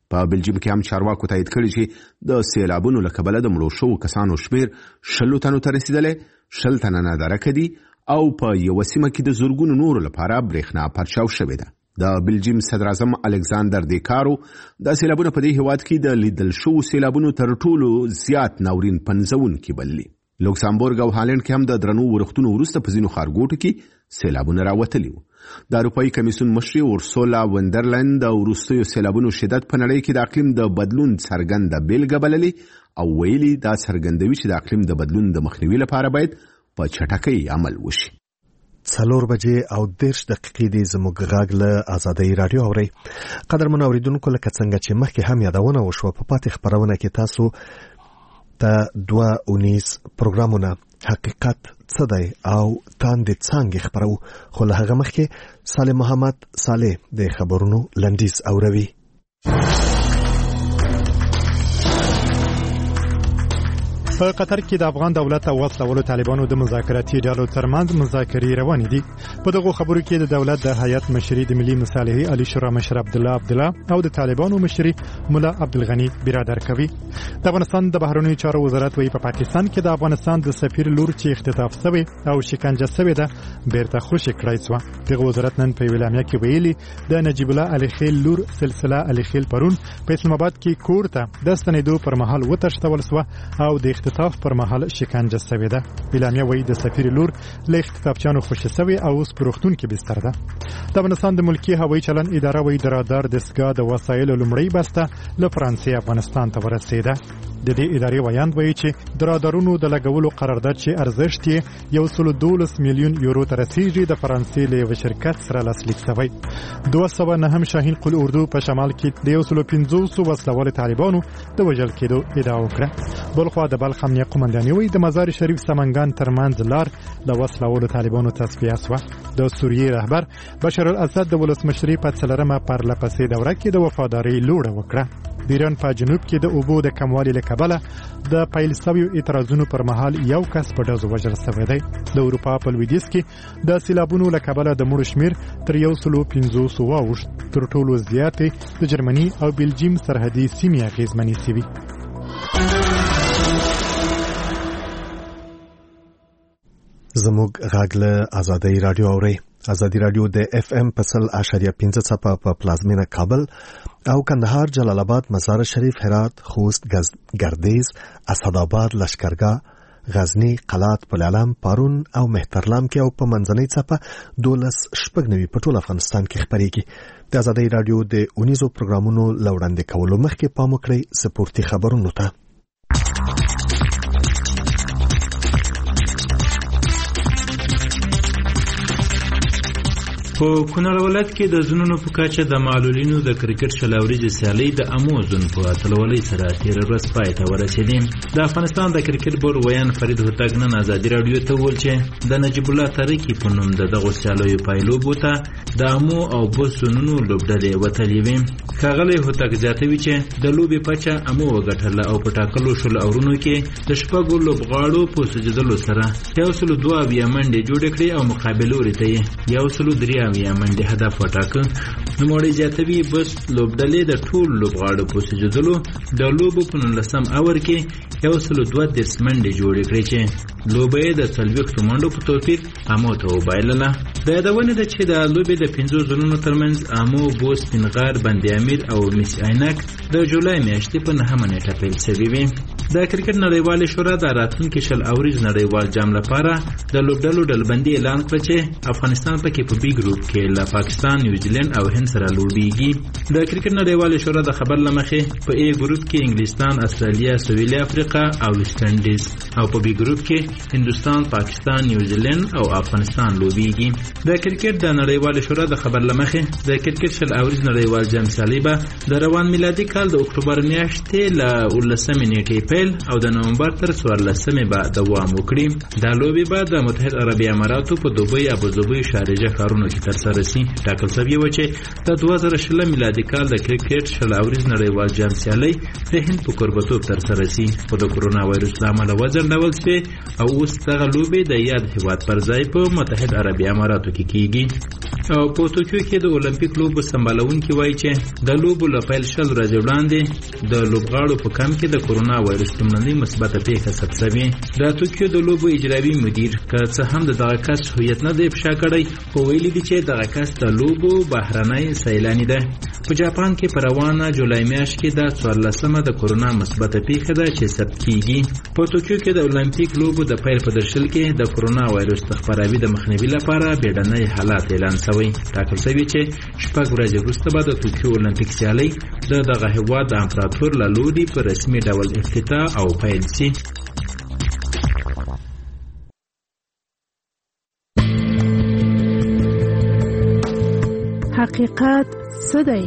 په بلجیم کې هم چارواکو تایید کړي چې د سیلابونو له کبله د مړو شوو کسانو شمیر شلو تنو ته رسیدلی، شل تنه نادرکه دي او په یوه سیمه کې د زرګونو نورو لپاره برېښنا پرچاو شوې ده. د بلجیم صدر اعظم الکساندر دیکارو د سیلابونو په دې هیواد کې د لیدل شوو سیلابونو تر ټولو زیات ناورین پنځونکي بللي. لوکسامبورګ او هالند کې هم د درنو ورښتونو وروسته په ځینو ښارګوټو کې سیلابونه راوتلي وو. د اروپایي کمیسیون مشري اورسولا وندرلند د وروستیو سیلابونو شدت په نړۍ کې د اقلیم د بدلون څرګنده بیلګه بللې او ویلي دا څرګندوي چې د اقلیم د بدلون د مخنیوي لپاره باید په چټکۍ عمل وشي. څلور بجې او دېرش دقیقې دي. زموږ غږ له ازادۍ راډیو اورئ. قدرمنو اورېدونکو، لکه څنګه چې مخکې هم یادونه وشوه، په پاتې خپرونه کې تاسو ته دوه اونیز پروګرامونه حقیقت څه دی او تاندې څانګې خپرو، خو له هغه مخکې صالح محمد صالح د خبرونو لنډیز اوروي. په قطر کې د افغان دولت او وسلوالو طالبانو د مذاکراتي ډلو ترمنځ مذاکرې روانې دي. په دغه خبرو کې د دولت د هیئت مشري د ملي مصالحې علي شورا مشر عبد الله عبد الله او د طالبانو مشري مولا عبدالغني برادر کوي. د افغانستان د بهرنیو چارو وزارت وایي په پاکستان کې د افغانستان د سفیر لور چې اختطاف شوی او شکنجه شوی ده بیرته خوشي کړای شو. دغه وزارت نن په اعلامیه کې ویلي د نجیب الله علي خیل لور سلسله علي خیل پرون په اسلام آباد کې کور ته د ستنېدو پر مهال وتښتول شو او د اختطاف پر مهال شکنجه شوې ده. اعلامیه وایي د سفیر لور له اختطافچیانو خوشي شوې او اوس په روغتون کې بستر ده. د افغانستان د ملکي هوایي چلن اداره وایي د رادار دستګاه د وسایلو لومړۍ بسته له فرانسې افغانستان ته ورسېده. د دې ادارې ویاند وایي چې د رادارونو د لګولو قرارداد چې ارزښت یې یو سل دولس میلیون یورو ته رسیږي د فرانسې له یو شرکت سره لاسلیک شوی. دوه سوه نهم شاهین قل اردو په شمال کې د یو سل پنځوسو وسلوالو طالبانو د وژل کېدو ادعا وکړه. بلخوا د بلخ امنیه قومنداني وایي د مزار شریف سمنګان ترمنځ لار د وسلوالو طالبانو تصفیه شوه. د سوریې رهبر بشار الاسد د ولسمشرۍ په څلورمه پرلپسې دوره کې د وفادارۍ لوړه وکړه. د ایران په جنوب کې د اوبو د کموالي له کبله د پیل شویو اعتراضونو پر مهال یو کس په ډزو وژل شوی دی. د اروپا په لویدیځ کې د سیلابونو له کبله د مړو شمیر تر یو سلو پنځوسو واوښت. تر ټولو زیاتې د جرمني او بلجیم سرحدي سیمې اغېزمنې شوي. زموږ غږ له ازادۍ راډیو اورئ. ازادي راډیو د اف ام په سل اشاریه پنځه څپه په پلازمینه کابل او کندهار، جلال آباد، مزار شریف، هرات، خوست، گردیز، اسداباد، لشکرګاه، غزنی، قلات، پلعلم، پارون او مهترلام کې او په منځنۍ څپه دولس شپږ نوي په ټول افغانستان کې خپرېږي. د ازادي راډیو د اونیزو پروګرامونو له وړاندې کولو مخکې پام وکړئ سپورتي خبرونو ته. په کونړ ولایت کې د ځوانانو په کچه د معلولینو د کرکټ شلوريزې سیالۍ د اموزون په اتلولۍ سره تیر ورځ پای ته ورسېدې. د افغانستان د کرکټ بورډ ویان فرید هوتک نن ازادي راډیو ته وویل چې د نجیب الله تاریخي په نوم د دغو سیالیو پایلوبو ته د امو او بوس زونونو لوبډلې وتلې وې. ښاغلی هوتک زیاتوي چې د لوبې پچه امو وګټله او په ټاکلو شلو اورونو کې د شپږو لوبغاړو په سجدلو سره یو سلو دوه اویا منډې جوړې کړې او مقابل لوري ته یې یو سلو درې یا منډه هدف وټاکه. نوموړی زیاتوي بس لوبډلې د ټول لوبغاړو په سجدلو د لوبو په نولسم اور کې یو سل دوه دېرش منډې جوړې کړې چې لوبه یې د څلوېښتو منډو په توپیر امو ته وبایلله. د یادونې ده چې د لوبې د پنځو زونونو ترمنځ امو، بوس، سپینغار، بند امیر او مس عینک د جولای میاشتې په نهمه نیټه پیل شوې وې. د کرکټ نړیوالې شورا د راتلونکي شل اوریز نړیوال جام لپاره د لوبډلو ډلبندي اعلان کړ چې افغانستان پکې په بي ګروپ کې له پاکستان، نیوزیلند او هند سره لوبېږي. د کرکټ نړیوالې شورا د خبر لمخې په ای ګروپ کې انګلستان، استرالیا، سویلي افریقا او ویسټ انډیز او په بي ګروپ کې هندوستان، پاکستان، نیوزیلند او افغانستان لوبېږي. د کرکټ د نړیوالې شورا د خبر لمخې د کرکټ شل اوریز نړیوال جام سیالي به د روان میلادي کال د اکتوبر میاشتې له اوولسمې نیټې او د نومبر تر څوارلسمې به دوام وکړي. دا لوبې به د متحده عربي اماراتو په دوبۍ، ابوظبي، شارجه ښارونو کې ترسره شي. ټاکل شوې وه چې د دوه زره شلم میلادي کال د کرکټ شل اوریز نړیوال جام سیالۍ د هند په کوربتوب ترسره شي، خو د کرونا وایرس له امله وځنډول شوې او اوس دغه لوبې د یاد هېواد پر ځای په متحده عربي اماراتو کې کیږي. او په توکیو کې د اولمپیک لوبو سمبالونکي وایي چې د لوبو له پیل شل ورځې وړاندې د لوبغاړو په کمپ کې د کورونا وایرس لومړنۍ مثبته پیښه ثبت شوې. د توکیو د لوبو اجرایي مدیر که څه هم د دغه کس هویت نه دی افشا کړی، خو ویلي دي چې دغه کس د لوبو بهرنی سیلاني ده. په جاپان کې په روانه جولای میاشت کې د څوارلسمه د کورونا مثبته پیښه ده چې ثبت کیږي. په توکیو کې د اولمپیک لوبو د پیل په درشل کې د کورونا وایرس د خپراوي د مخنیوي لپاره بیړنی حالات اعلان شوی. ټاکل شوی چې شپږ ورځې وروسته به د توکیو اولمپیک سیالۍ د دغه هېواد د امپراتور له لوري په رسمي ډول افتتاح او پیل شي. حقیقت څه دی؟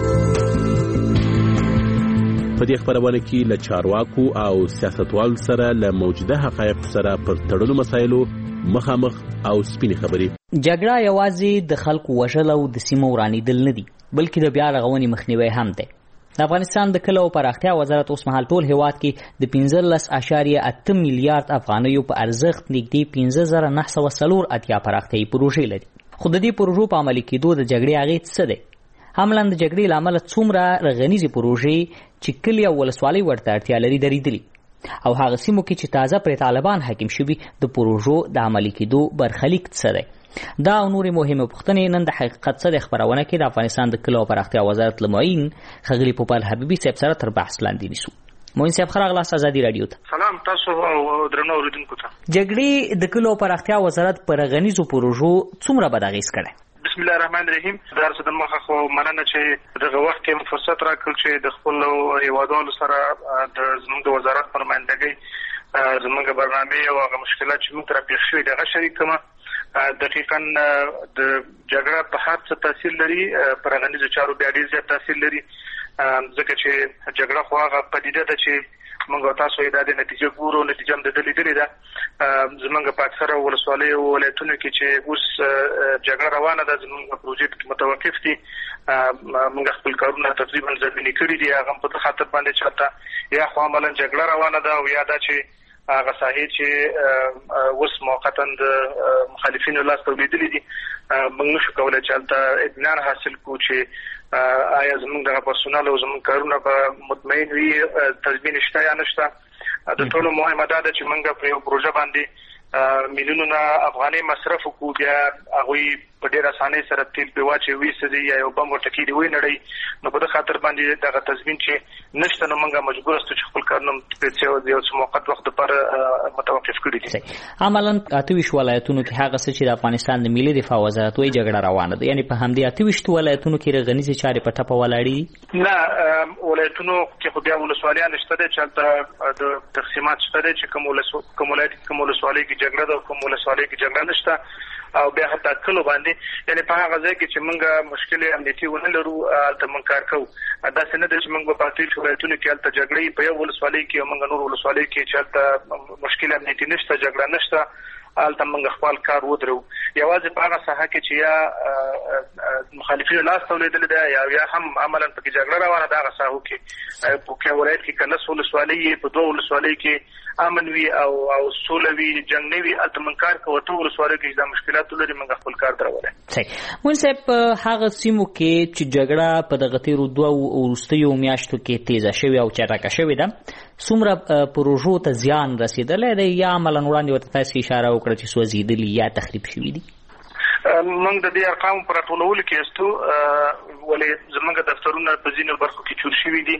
په دې خبرونه کې له چارواکو او سیاستوالو سره له موجوده حقایق سره پر تړلو مسایلو مخامخ او سپینې خبرې. جګړه یوازې د خلکو وژل او د سیمو ورانېدل نه دي، بلکې د بیا رغونې مخنیوی هم دی. د افغانستان د کلي او پراختیا وزارت اوس مهال ټول هیواد کې د پنځلس اعشاریه اته میلیارډ افغانیو په ارزښت نږدې پنځه زره نه سوه څلور اتیا پراختیایي پروژې لري. خو د دې پروژو په عملي کېدو د جګړې اغېز څه دی؟ عملاً د جګړې له امله څومره رغنیزې پروژې چې کلي او ولسوالۍ ورته اړتیا لري درېدلي، او هغه سیمو کې چې تازه پرې طالبان حاکم شوي د پروژو د عملي کېدو برخلیک څه دی؟ دا او نورې مهمې پوښتنې نن د حقیقت څه دی خبرونه کې د افغانستان د کلي او پراختیا وزارت له معین ښاغلي پوپل حبیبي صاحب سره تر بحث لاندې نیسو. موین صاحب ښه راغلاست ازادي راډیو ته. سلام تاسو او درنو اوریدونکو ته. جګړې د کلي او پراختیا وزارت په رغنیزو پروژو څومره بد اغېز کړی؟ بسم الله الرحمن الرحیم. د هر څه د مخه خو مننه چې دغه وخت کې فرصت راکړ چې د خپل هیوادوالو سره د زموږ د وزارت په نمایندګۍ زموږ برنامې او هغه مشکلات چې موږ ترې پېښ شوي دغه شریک کړم. دقیقاً د جګړه په هر څه تاثیر لري، په رغنیزو چارو بیا ډېر زیات تاثیر لري، ځکه چې جګړه خو هغه پدیده ده چې موږ تاسو یې د نتیجه ګورو، نتیجه هم د دې لیدلې ده. زموږ په اکثره ولسوالۍ او ولایتونو کې چې اوس جګړه روانه ده، زموږ پروژې متوقف دي. موږ خپل کارونه تقریبا زمیني کړي دي، هغه په خاطر باندې چاته یا خو عملاً جګړه روانه ده او یا دا چې هغه ساحې چې اوس موقتا د مخالفینو لاس ته لیدلې دي، موږ نشو کولی چې هلته اطمینان حاصل کړو چې آیا زموږ دغه پرسونل او زموږ کارونه به مطمئن وي، تضمین شته یا نشته. د ټولو مهمه دا ده چې موږ په یو پروژه باندې میلیونونه افغانۍ مصرف وکړو، بیا هغوی په ډېر اسانۍ سره تیل پرې واچوي ویسځي یا یو بم ورته کېږي وینړوي. نو په دې خاطر باندې دغه تضمین چې نشته، نو موږ مجبور یو چې خپل کارونه یو څه موقت وخت لپاره متوقف کړي دي. عملاً اته ویشت ولایتونو کې هغه څه چې د افغانستان د ملي دفاع وزارت وایي جګړه روانه ده، یعنی په همدې اته ویشت ولایتونو کې رغنیزې چارې په ټپه ولاړې دي؟ نه، ولایتونو کې خو بیا ولسوالیان شته دي چې هلته د تقسیمات شته دي چې کوم ولایت کوم ولسوالۍ کې جګړه ده او کوم ولسوالۍ کې جګړه نشته، او بیا حتی کلو باندې یعنی په هغه ځای کې چې موږ مشکل امنیتي ونه لرو هلته موږ کار کوو. داسې نه ده چې موږ په اته ولایتونو کې هلته جګړې په یو ولسوالۍ کې او موږ نور ولسوالۍ کې چې هلته مشکل امنیتي نشته، جګړه نشته، هلته موږ خپل کار ودرو. یوازې په هغه ساحه کې چې یا مخالفینو لاس ته لیدلې ده یا یا هم عملاً پکې جګړه روانه ده، هغه ساحو کې په کوم ولایت کې کلس ولسوالۍ په دوه ولسوالۍ کې امن وي او او سوله وي، جنګ نه وي، هلته موږ کار کوو. ټول ولسوالۍ کې دا مشکلات لري، موږ خپل کار درولای. صحیح. مون صاحب هغه سیمو کې چې جګړه په دغه تیرو دوه وروستیو میاشتو کې تیزه شوې او چټکه شوې ده، څومره پروژو ته زیان رسېدلی دی یا عملاً وړاندې ورته تاسو اشاره وکړه چې سوځېدلي یا تخریب شوي دي؟ موږ د دې ارقامو په راټولولو کې استو، ولې زموږ دفترونه په ځینو برخو کې چور شوي دي.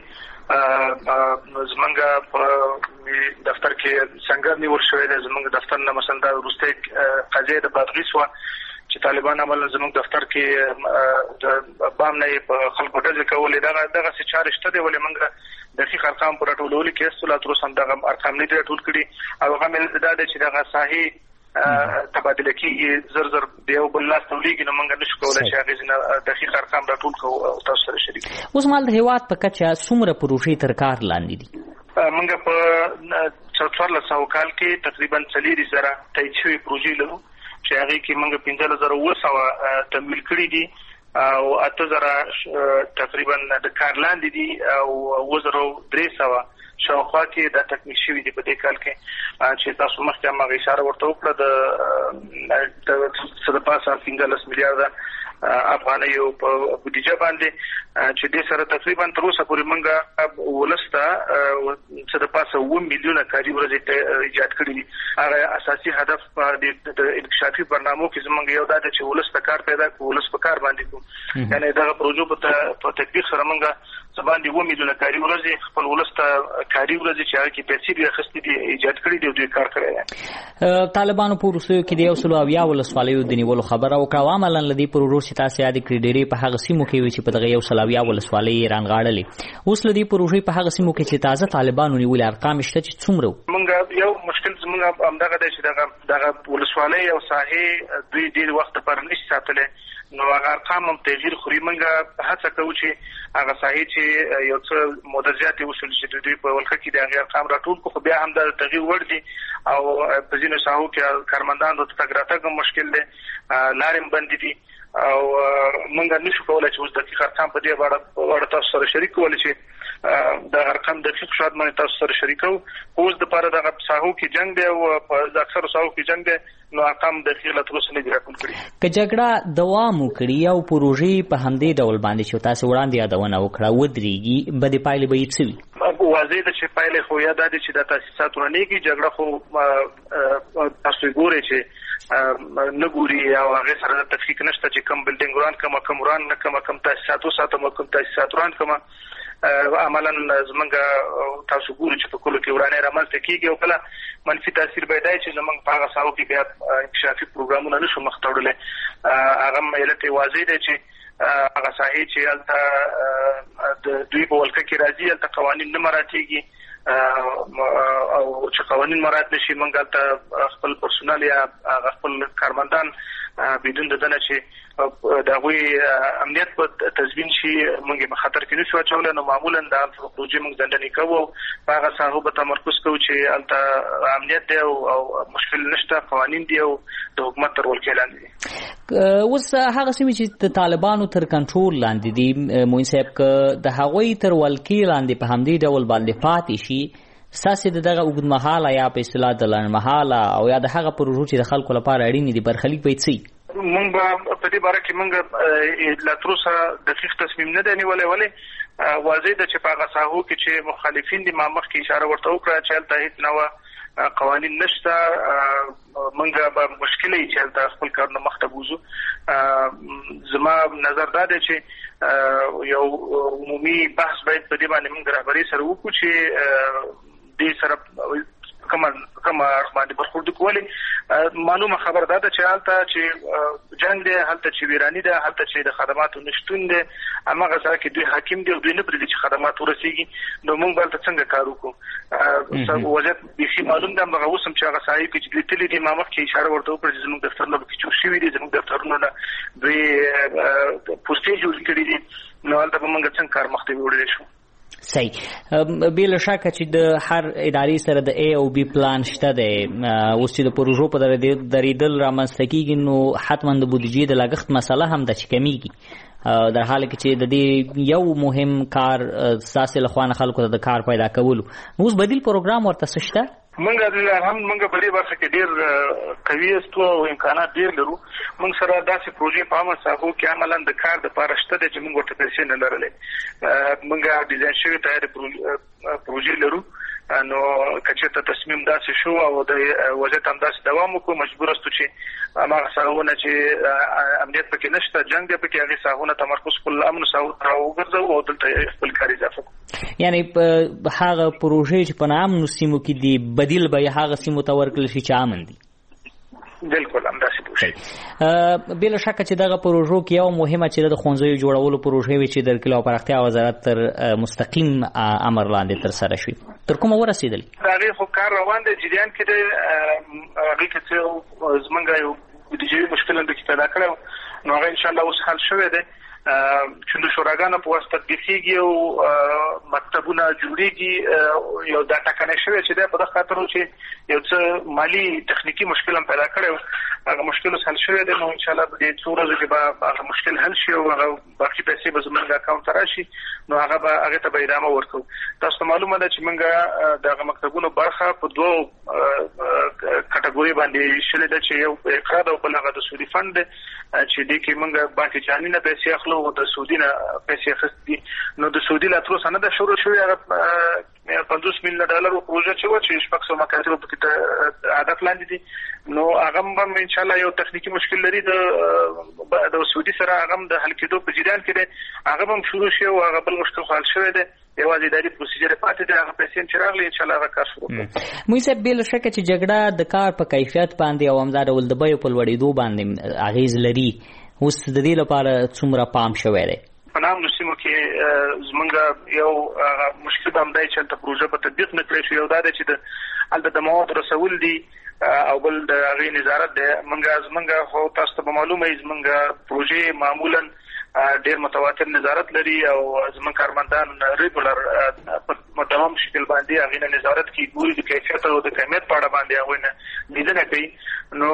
زموږ په دفتر کې سنګر نیول شوی دی، زموږ دفتر نه مثلا دا وروستۍ قضیه د بادغیس وه چې طالبان عملاً زموږ دفتر کې د بام نه یې په خلکو ډزې کولې. دغه دغسې چارې شته دی، ولې موږ دقیق ارقام په راټولولو کې استو، لا تر اوسه هم دغه ارقام نه دي راټول کړي. او هغه مې دا دی چې دغه ساحې تبادله کېږي، زر زر د یو بل لاس ته ولیږي، نو موږ نشو کولی چې هغې ځینې دقیق ارقام راټول کړو او تاسو سره شریک کړو. اوس مهال د هېواد په کچه څومره پروژې تر کار لاندې دي؟ موږ په څوارلس سوه کال کې تقریبا څلېرویشت زره تایید شوې پروژې لرو چې هغې کې موږ پنځلس زره اووه سوه تمویل کړي دي او اته زره تقریبا د کار لاندې دي او اووه زره درې سوه شاوخوا کې دا تکمیل شوي دي په دې کال کې چې تاسو مخکې هم هغه اشاره ورته وکړه د څه د پاسه پنځلس میلیارده افغانۍ په بودیجه باندې چې د سره تقریبا تر اوسه پورې موږ ولسته څه د پاسه اووه میلیونه کاري ورځې ایجاد کړي دي. هغه اساسي هدف د انکشافي برنامو کې زموږ یو دا چې ولسته کار پیدا کړو، ولس په کار باندې کوو. یعنی دا پروژه په تطبیق سره موږ باندې اووه میلیونه کاري ورځې خپل ولسته کاري ورځې چې هغه کې پیسې دي اخیستې دي ایجاد کړي دي او دوی کار کړی دی. طالبانو په وروستیو کې د یو سلو اویا ولسوالیو د نیولو خبره وکړه او عملاً له دې پروژو چې تاسې یادې کړې ډېرې په هغه سیمو کې وي چې په دغه یو سل اویا ولسوالۍ یې رانغاړلې. اوس له دې پروژې په هغه سیمو کې چې تازه طالبانو نیولې ارقام شته چې څومره موږ یو مشکل زموږ همدغه دی چې دغه دغه ولسوالۍ او ساحې دوی ډېر وخت لپاره نشي ساتلی، نو هغه ارقام هم تغییر خوري. موږ هڅه کوو چې هغه ساحې چې یو څه مدرجات وصول چې دوی په ولکه کې د هغه ارقام راټول کو، خو بیا هم د تغییر وړ دي او په ځینو ساحو کې کارمندانو ته تګ راتګ مشکل دی، لارې بندې دي او موږ نشو کولای چې اوس دقیق ارقام په دې اړه تاسو سره شریک کولای شي. دا ارقام دقیق شاید باندې تاسو سره شریکو. اوس د پاره دغه ساحو کې جنگ دی او په اکثر ساحو کې جنگ دی، نو ارقام دقیق لا تر اوسه نه دي راټول کړي. که جګړه دوام وکړي او پروژې په همدې ډول باندې چې تاسو وړاندې یادونه وکړه ودرېږي، بدې پایلې به یې څه وي؟ واضح ده چې پایلې خو یا دا دي چې د تاسیساتونه نه کېږي. جګړه خو تاسو ګورئ چې نه ګوري او هغه سره د تفکیک نشته چې کم بلډینګ وران کم کم وران نه کم کم تاسیسات وساتم کم تاسیسات وران کم عملاً زمونږ تاسو ګورئ چې په کلو کې ورانه رامنځته کېږي او کله منفي تاثیر پیدا شي زمونږ په هغه ساحو کې بیا انکشافي پروګرامونه نشو مخ ته وړلی. هغه علت واضح دی چې هغه ساحې چې هلته د دوی په ولکه کې راځي هلته قوانین نه مراعاتېږي او چې قوانین مراعات نشي موږ هلته خپل پرسونل یا خپل کارمندان بدون د دنه چې د هغوی امنیت په تضمین شي موږ په خطر کې نشو اچولی، نو معمولا د پروژې موږ ځنډنې کوو په هغه ساحو به تمرکز کوو چې هلته امنیت دی او مشکل نشته، قوانین دي او د حکومت تر ولکې لاندې دي. اوس هغه سیمې چې د طالبانو تر کنټرول لاندې دي موین صاحب، که د هغوی تر ولکې لاندې په همدې ډول باندې پاتې شي، ستاسې د دغه اوږدمهاله یا په اصطلاح د لنډمهاله او یا د هغه پروژو چې د خلکو لپاره اړینې دي برخلیک به یې څه وي؟ موږ به په دې باره کې موږ لا تر اوسه دقیق تصمیم نه دی نیولی، ولې واضح ده چې په هغه ساحو کې چې مخالفین دي، ما مخکې اشاره ورته وکړه چې هلته هېڅ نوع قوانین نشته، موږ به مشکل وي چې هلته خپل کارونه مخ ته بوځو. زما نظر دا دی چې یو عمومي بحث باید په دې باندې موږ رهبرۍ سره وکړو چې دې سره کومه کومه باندې برخورد کولې. معلومه خبر ده چې هلته چې جنگ دی، هلته چې ویرانی ده، هلته چې د خدماتو نشتون دی، هماغه سره کې دوی حاکم دي او دوی نه پرېږدي چې خدمات ورسېږي، نو موږ به هلته څنګه کار وکړو؟ وضعیت بیخي معلوم ده. همدغه اوس هم چې هغه ساحې کې چې دوی تللي دي، ما مخکې اشاره ورته وکړه چې زموږ دفترونه پکې چور شوي دي، زموږ دفترونه نه دوی پوستې جوړې کړي دي، نو هلته به موږ څنګه کار مخ ته وړلی شو؟ صحیح. بې شکه چې د هر ادارې سره د A او B پلان شته دی. اوس چې د پروژو په درېدل رامنځته کېږي، نو حتما د بودیجې د لګښت مسله هم ده چې کمیږي، در حال کې چې د دې یو مهم کار ستاسې له خوا نه خلکو ته د کار پیدا کولو. اوس بدیل پروګرام ورته څه شته؟ موږ هم موږ په دې برخه کې ډېر قوي استو او امکانات ډېر لرو. موږ سره داسې پروژې په عامه ساحو کې عملاً د کار دپاره شته دی چې موږ ورته پیسې نه لرلې. موږ ډیزاین شوې تیارې پروژې لرو، نو که چېرته تصمیم داسې شو او د وضعیت همداسې دوام وکړو، مجبور استو چې هماغه ساحونه چې امنیت پکې نشته، جنګ دی پکې، هغې ساحونه تمرکز خپل امنو ساحو ته راوګرځوو او دلته خپل کار اضافه کړو. یعنې هغه پروژې چې په ناامنو سیمو کې دي بدیل به یې هغه سیمو ته ورکړل شي چې امن دي؟ بالکل همداسې پوه. بې له شکه چې دغه پروژو کې یو مهمه چې د ښوونځیو جوړولو پروژې وي چې د کلي او پراختیا وزارت تر مستقیم امر لاندې ترسره شوي، تر کومه ورسېدلې؟ د هغې خو کار روان دی، جریان کې دی. هغې کې څه زمونږ یو بودیجوي مشکل هم پکې پیدا کړی، نو هغه انشاءالله اوس حل شوی دی. چې د شوراګانو په واسطه تطبیقېږي او مکتبونه جوړېږي، یو دا ټاکنی شوی چې دی په دغه خاطر چې یو څه مالي تخنیکي مشکل هم پیدا کړی و، هغه مشکل حل شوی دی. نو ان شاء الله د څو ورځې کې به هغه مشکل حل شي او هغه باقي پیسې به زموږ اکاونټ ته راشي. نو هغه به هغه ته به ادامه ورکړو. تاسو ته معلومه ده چې موږ دغه مکتبونو برخه په دوه کټګوري باندې شلې ده چې یو اقراض او بل هغه د سودي فند دی چې دې کې موږ بانکي جاني نه پیسې اخلو او د سودي نه پیسې اخستې. نو د سودي لا تر اوسه نه ده شروع شوې. هغه پنځوس میلیونه ډالرو پروژه چې و چې شپږ سوه مکاتبو پکې هدف لاندې دي. نو هغه هم ان شاء الله یو تخنیکی مشکل لري د د سعودي سره هغه هم د حل کېدو په جریان کې دی. هغه هم شروع شي او هغه بل مشکل حل شوی دی. یوازې اداري پروسیجر پاتې دی. هغه پیسې چې راغلي ان شاء الله هغه کار شروع کړو. موږ صاحب بل شکه چې جګړه د کار په کیفیت باندې او همدا ډول د بیو په لوړېدو باندې اغیز لري. اوس د دې لپاره څومره پام شوی دی؟ په نامو سیمو کې زمونږ یو مشکل هم دی چې هلته پروژه په تطبیق نه کړی شو. یو دا دی چې هلته د مواد رسول دي او بل د هغې نظارت دی. موږ زمونږ خو تاسو ته به معلومه وي زمونږ پروژې معمولا ډېر متواتر نظارت لري او زمونږ کارمندان ریګولر په دوام شکل باندې هغې نه نظارت کوي، ګوري د کیفیت او د کمیت په اړه باندې هغوی نه لیدنه کوي. نو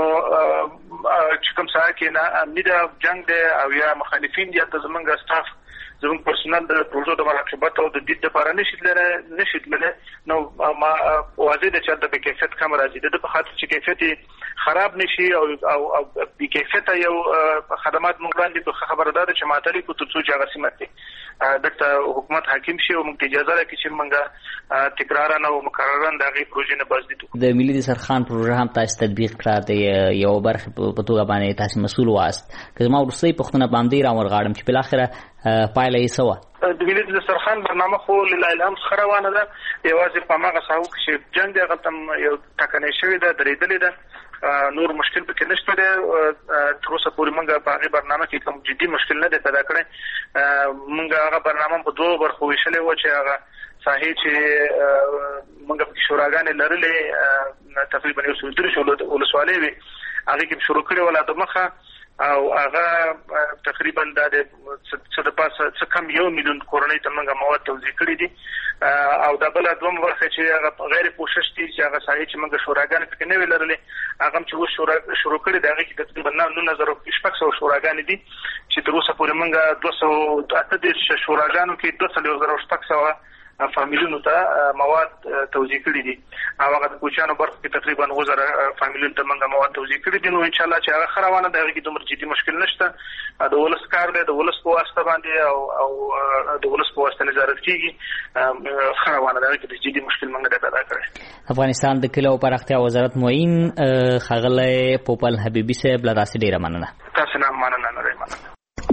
چې کوم ساحه کې نه امني ده، جنګ دی او یا مخالفین دي، هلته زمونږ سټاف زموږ پرسونل د پروژو د مراقبت او د دید لپاره نشي تللی نشي تللی. نو ما واضح ده چې هلته بې کیفیت کم راځي. د ده په خاطر چې کیفیت خراب نشي او او او بې کیفیته یو خدمات موږ وړاندې کړو. ښه خبره دا ده چې معطلې کړو تر څو چې هغه سیمه کې دلته حکومت حاکم شي او موږ ته اجازه راکړي چې موږ تکرارا او مکررا د هغې پروژې نه بازدید وکړو. د ملي دسترخوان پروژه هم تاسو تطبیق کړه، د یو برخې په توګه باندې تاسو مسؤل واست. که زما وروستۍ پوښتنه په همدې راورغاړم چې بالاخره پایله یې څه وه؟ د ملي دسترخوان برنامه خو لله الحمد ښه روانه ده. یوازې په هماغه ساحو کې چې جنګ دی هغلته یو ټاکنۍ شوې ده، درېدلې ده، نور مشکل پکې نشته دی. تر اوسه پورې موږ په هغې برنامه کې کوم جدي مشکل نه دی پیدا کړی. موږ هغه برنامه په دوو برخو ویشلې وه چې هغه ساحې چې موږ پکې شوراګانې لرلې تقریبا یو سل درې ولسوالۍ وې، هغې کې شروع کړې وه لا د مخه او هغه تقریبا دا د څه د پاسه څه کم یو میلیون کورنۍ ته موږ مواد توزیع کړي دي. او دا بله دومره برخه چې هغه غیر پوښښ دي چې هغه ساحې چې موږ شوراګانې پکې نه وې لرلې هغه هم چې اوس شروع کړي د هغې کې تقریبا نولس زره شپږ سوه شوراګانې دي چې تر اوسه پورې موږ دوه سوه اته دېرش شوراګانو کې دوه څلوېښت زره شپږ سوه فامیلونو ته مواد توزیع کړي دي او هغه د کوچیانو برخه کې تقریبا اووه زره فامیلونو ته موږ مواد توزیع کړي دي. نو انشاءالله چې هغه ښه روانه ده، هغې کې دومره جدي مشکل نشته. د ولس کار دی، د ولس په واسطه باندې او او د ولس په واسطه نظارت کېږي، ښه روانه ده، هغې کې د جدي مشکل موږ نه پیدا کړی. افغانستان د کلي او پراختیا وزارت معین ښاغلی پوپل حبیبي صاحب له تاسې ډېره مننه. تاسې نه مننه نری مننه.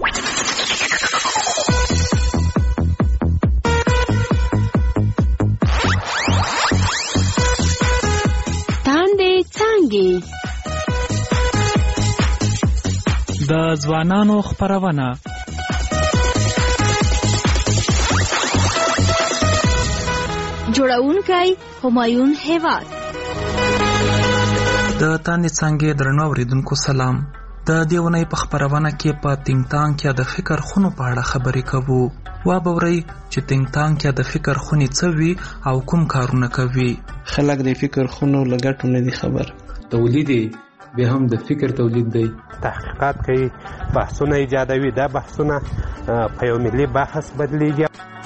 د ځوانانو خپرونه جوړونکی همایون هیواد. د تاندې څانګې درنو اوریدونکو سلام. د دې اونۍ په خپرونه کې په تینګ تانګ کې د فکر خونو په اړه خبرې کوو. وابورئ چې تینګ تانګ کې د فکر خونې څه وي او کوم کارونه کوي. خلک د فکر خونو له ګټو نه دي خبر. تولید به هم د فکر تولید دی. تحقیقات کوي، بحثونه ایجادوي. دا بحثونه په یو ملي بحث بدلیږي.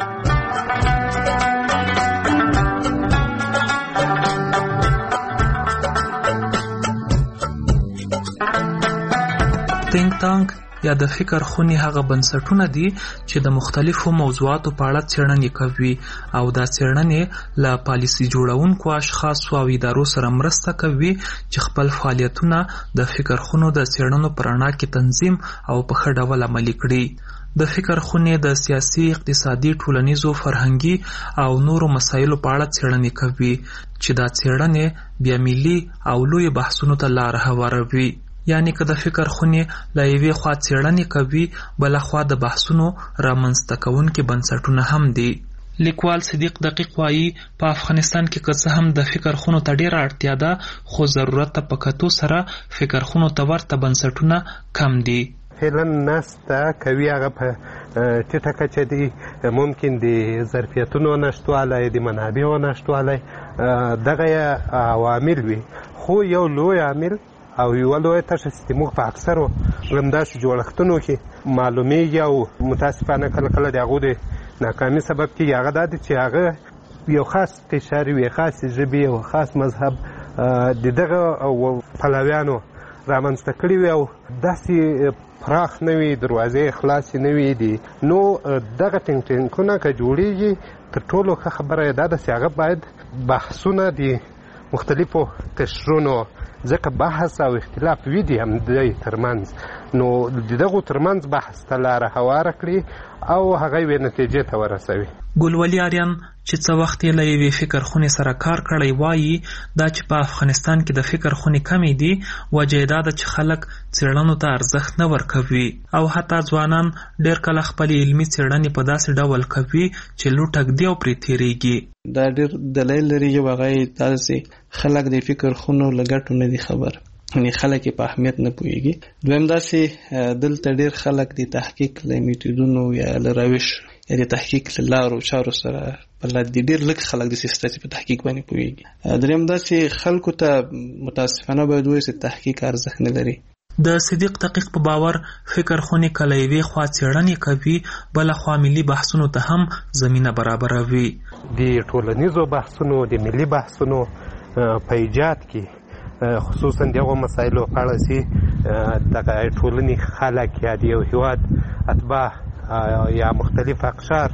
تینګ تانګ یا د فکر خونې هغه بنسټونه دي چې د مختلفو موضوعاتو په اړه څېړنې کوي او دا څېړنې له پالیسي جوړونکو اشخاصو او ادارو سره مرسته کوي چې خپل فعالیتونه د فکر خونو د څېړنو په رڼا کې تنظیم او په ښه ډول عملي کړي. د فکر خونې د سیاسي، اقتصادي، ټولنیزو، فرهنګي او نورو مسایلو په اړه څېړنې کوي چې دا څېړنې بیا ملي او لوی بحثونو ته لاره هواروي. یعنی که د فکر خونې له یوې خوا څېړنې کوي، بله خوا د بحثونو رامنځته کوونکي بنسټونه هم دي. لیکوال صدیق دقیق وایي په افغانستان کې که څه هم د فکر خونو ته ډېره اړتیا ده، خو ضرورت ته په کتو سره فکر خونو ته ورته بنسټونه کم دي. فعلا نسته کوي هغه په ټیټه کچه دي، ممکن د ظرفیتونو نشتوالی، د منابعو نشتوالی، دغه عوامل وي. خو یو لوی عامل او یوه لویه تشه چې موږ په اکثرو همداسې جوړښتونو کې معلومیږي او متاسفانه کله کله د هغو د ناکامي سبب کېږي. هغه دا دی چې هغه یو خاص قشر یو خاص ژبې او خاص مذهب د دغه پلویانو رامنځته کړي وي او داسې پراخ نه وي، دروازې خلاصې نه وي دي. نو دغه ټینګ ټینګونه که جوړېږي تر ټولو ښه خبره دا ده چې هغه باید بحثونه د مختلفو قشرونو، ځکه بحث او اختلاف وي دي همدوی ترمنځ، نو د دغو ترمنځ بحث ته لاره هواره کړي او هغه یوې نتیجې ته ورسوي. ګلولي آریان چې څه وخت یې له یوې فکر خونې سره کار کړی وایي دا چې په افغانستان کې د فکر خونې کمې دي وجه یې دا ده چې خلک څېړنو ته ارزښت نه ورکوي او حتی ځوانان ډېر کله خپلې علمي څېړنې په داسې ډول کوي چې لوټ ږدي او پرې تېرېږي. دا ډېر دلیل لري. یو هغه یې دا چې خلک د فکر خونو له ګټو نه دي خبر، یعنې خلک په اهمیت نه پوهېږي. دویم دا چې دلته ډېر خلک د تحقیق له میتودونو یا له روش یا د تحقیق له لارو چارو سره بلد دي. ډېر لږ خلک داسې شته چې په تحقیق باندې پوهېږي. دریم دا چې خلکو ته متاسفانه باید ووایي چې تحقیق ارزښت نه لري. د صدیق دقیق په باور فکر خونې کله یوې خوا څېړنې کوي، بله خوا ملي بحثونو ته هم زمینه برابروي. د ټولنیزو بحثونو د ملي بحثونو په ایجاد کې خصوصا د هغو مسایلو په اړه چې دغه ټولنې خلک یا د یو هېواد اتباع یا مختلف اقشار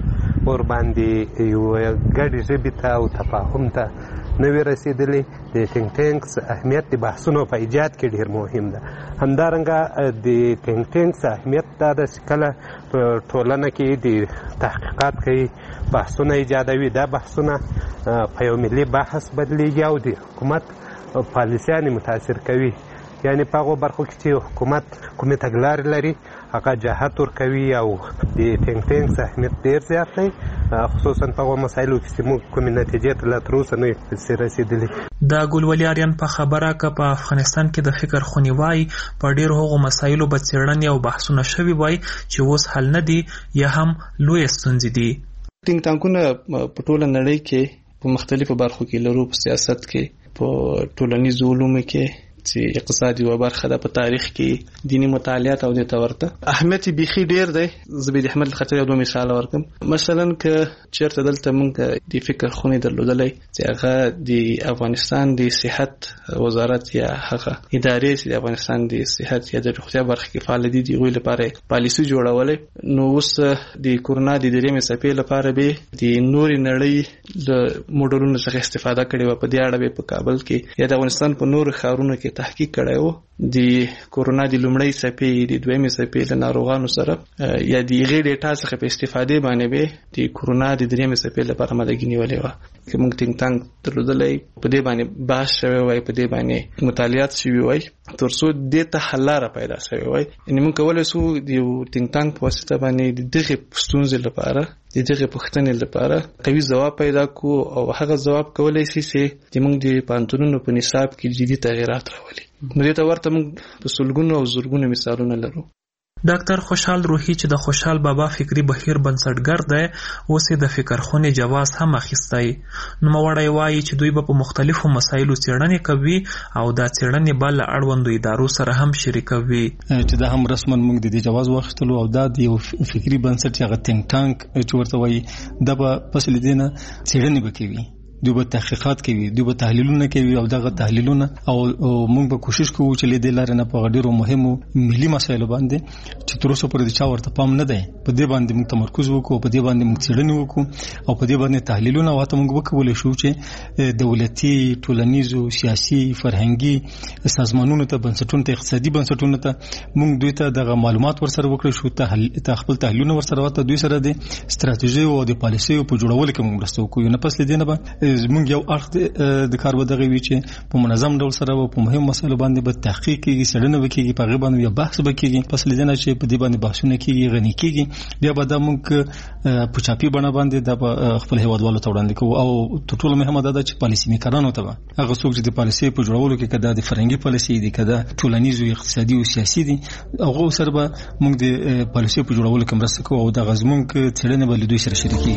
ورباندې یو ګډې ژبې ته او تفاهم ته نه وي رسېدلی. د ټینګ ټینګس اهمیت د بحثونو په ایجاد کې ډېر مهم ده. همدارنګه د ټینګ ټینګس اهمیت دا ده چې کله په ټولنه کې د تحقیقات کوي، بحثونه ایجادوي، دا بحثونه په یو ملي بحث بدلیږي او د حکومت پالیسیانې متاثر کوي. یعنی په هغو برخو کې چې حکومت کومې تګلارې لري هغه جهت ورکوي او د ټینګ ټینګس اهمیت ډېر زیات دی، خصوصا په هغو مسایلو کې چې موږ کومې نتیجې ته لا تر اوسه نه یو رسېدلي. د ګلولي آریان په خبره که په افغانستان کې د فکر خونې وای په ډېرو هغو مسایلو به څېړنې او بحثونه شوي وای چې اوس حل نه دي یا هم لویې ستونزې دي. ټینګ ټانکونه په ټوله نړۍ کې په مختلفو برخو کې لرو، په سیاست کې، په ټولنیزو علومو کې چې اقتصاد یوه برخه ده، په تاریخ کې، دیني مطالعات او دې ته ورته. اهمیت یې بیخي ډېر دی. زه به د احمد خاطر یو دوه مثاله ورکړم. مثلا که چېرته دلته موږ د فکر خونې درلودلی چې هغه د افغانستان د صحت وزارت یا هغه ادارې چې د افغانستان د صحت یا د روغتیا برخه کې فعال دي د هغوی لپاره پالیسي جوړولی، نو اوس د کورونا د درېیمې څپې لپاره به د نورې نړۍ له موډلونو څخه استفاده کړې وه. په دې اړه به په کابل کې یا د افغانستان په نورو ښارونو کې تحقیق کړی و د کورونا د لومړۍ څپې د دویمې څپې له ناروغانو سره یا د هغې ډیټا څخه په استفادې باندې به د کورونا د درېیمې څپې لپاره آمادګي نیولې وه. که موږ ټینګ ټانک درلودلی په دې باندې بحث شوی وای، په دې باندې مطالعات شوي وای تر څو دې ته حل لاره پیدا شوې وای. یعنې موږ کولی شو د یو ټینګ ټانک په واسطه باندې د دغې ستونزې لپاره د دغې پوښتنې لپاره قوي ځواب پیدا کړو او هغه ځواب کولی شي چې زموږ د پوهنتونونو په نصاب کې جدي تغیرات راولي. نو دې ته ورته موږ په سلګونو او زرګونو مثالونه لرو. ډاکټر خوشحال روحي چې د خوشحال بابا فکری بهیر بنسټګر دی، اوس یې د فکر خونې جواز هم اخیستی. نوموړی وایي چې دوی به په مختلفو مسایلو څېړنې کوي او دا څېړنې به له اړوندو ادارو سره هم شریکوي. چې دا هم رسما موږ د دې جواز واخیستلو او دا د یو فکري بنسټ چې هغه ټینګ ټانک چې ورته وایي دا به پس له دې نه څېړنې به کوي، دوی به تحقیقات کوي، دوی به تحلیلونه کوي او دغه تحلیلونه او موږ به کوشش کوو چې له دې لارې نه په ډېرو مهمو ملي مسایلو باندې چې تر اوسه پورې د چا ورته پام نه دی په دې باندې موږ تمرکز وکړو، په دې باندې موږ څېړنې وکړو او په دې باندې تحلیلونه او حتی موږ وکولی شو چې دولتي، ټولنیزو، سیاسي، فرهنګي سازمانونو ته، بنسټونو ته، اقتصادي بنسټونو ته موږ دوی ته دغه معلومات ورسره وکړو شو، ته خپل تحلیلونه ورسره ورته دوی سره د ستراتیژۍ او د پالیسیو په جوړولو کې موږ مرسته وکړو. نه پس له دې نه به زموږ یو اړخ د کار به دغه وي چې په منظم ډول سره په مهم مسایلو باندې به تحقیق کېږي، څېړنه به کېږي، په هغې باندې بیا بحث به کېږي. پس له دې نه چې په دې باندې بحثونه کېږي، غني کېږي، بیا به دا موږ په چاپي بڼه باندې دا به خپل هېوادوالو ته وړاندې کوو. او تر ټولو مهمه دا ده چې پالیسي میکرانو ته به هغه څوک چې د پالیسۍ په جوړولو کې که دا د فرهنګي پالیسۍ دي، که دا ټولنیزو، اقتصادي او سیاسي دي، هغو سره به موږ د پالیسۍ په جوړولو کې مرسته کوو او دغه زموږ څېړنې به له دوی سره شریکېږي.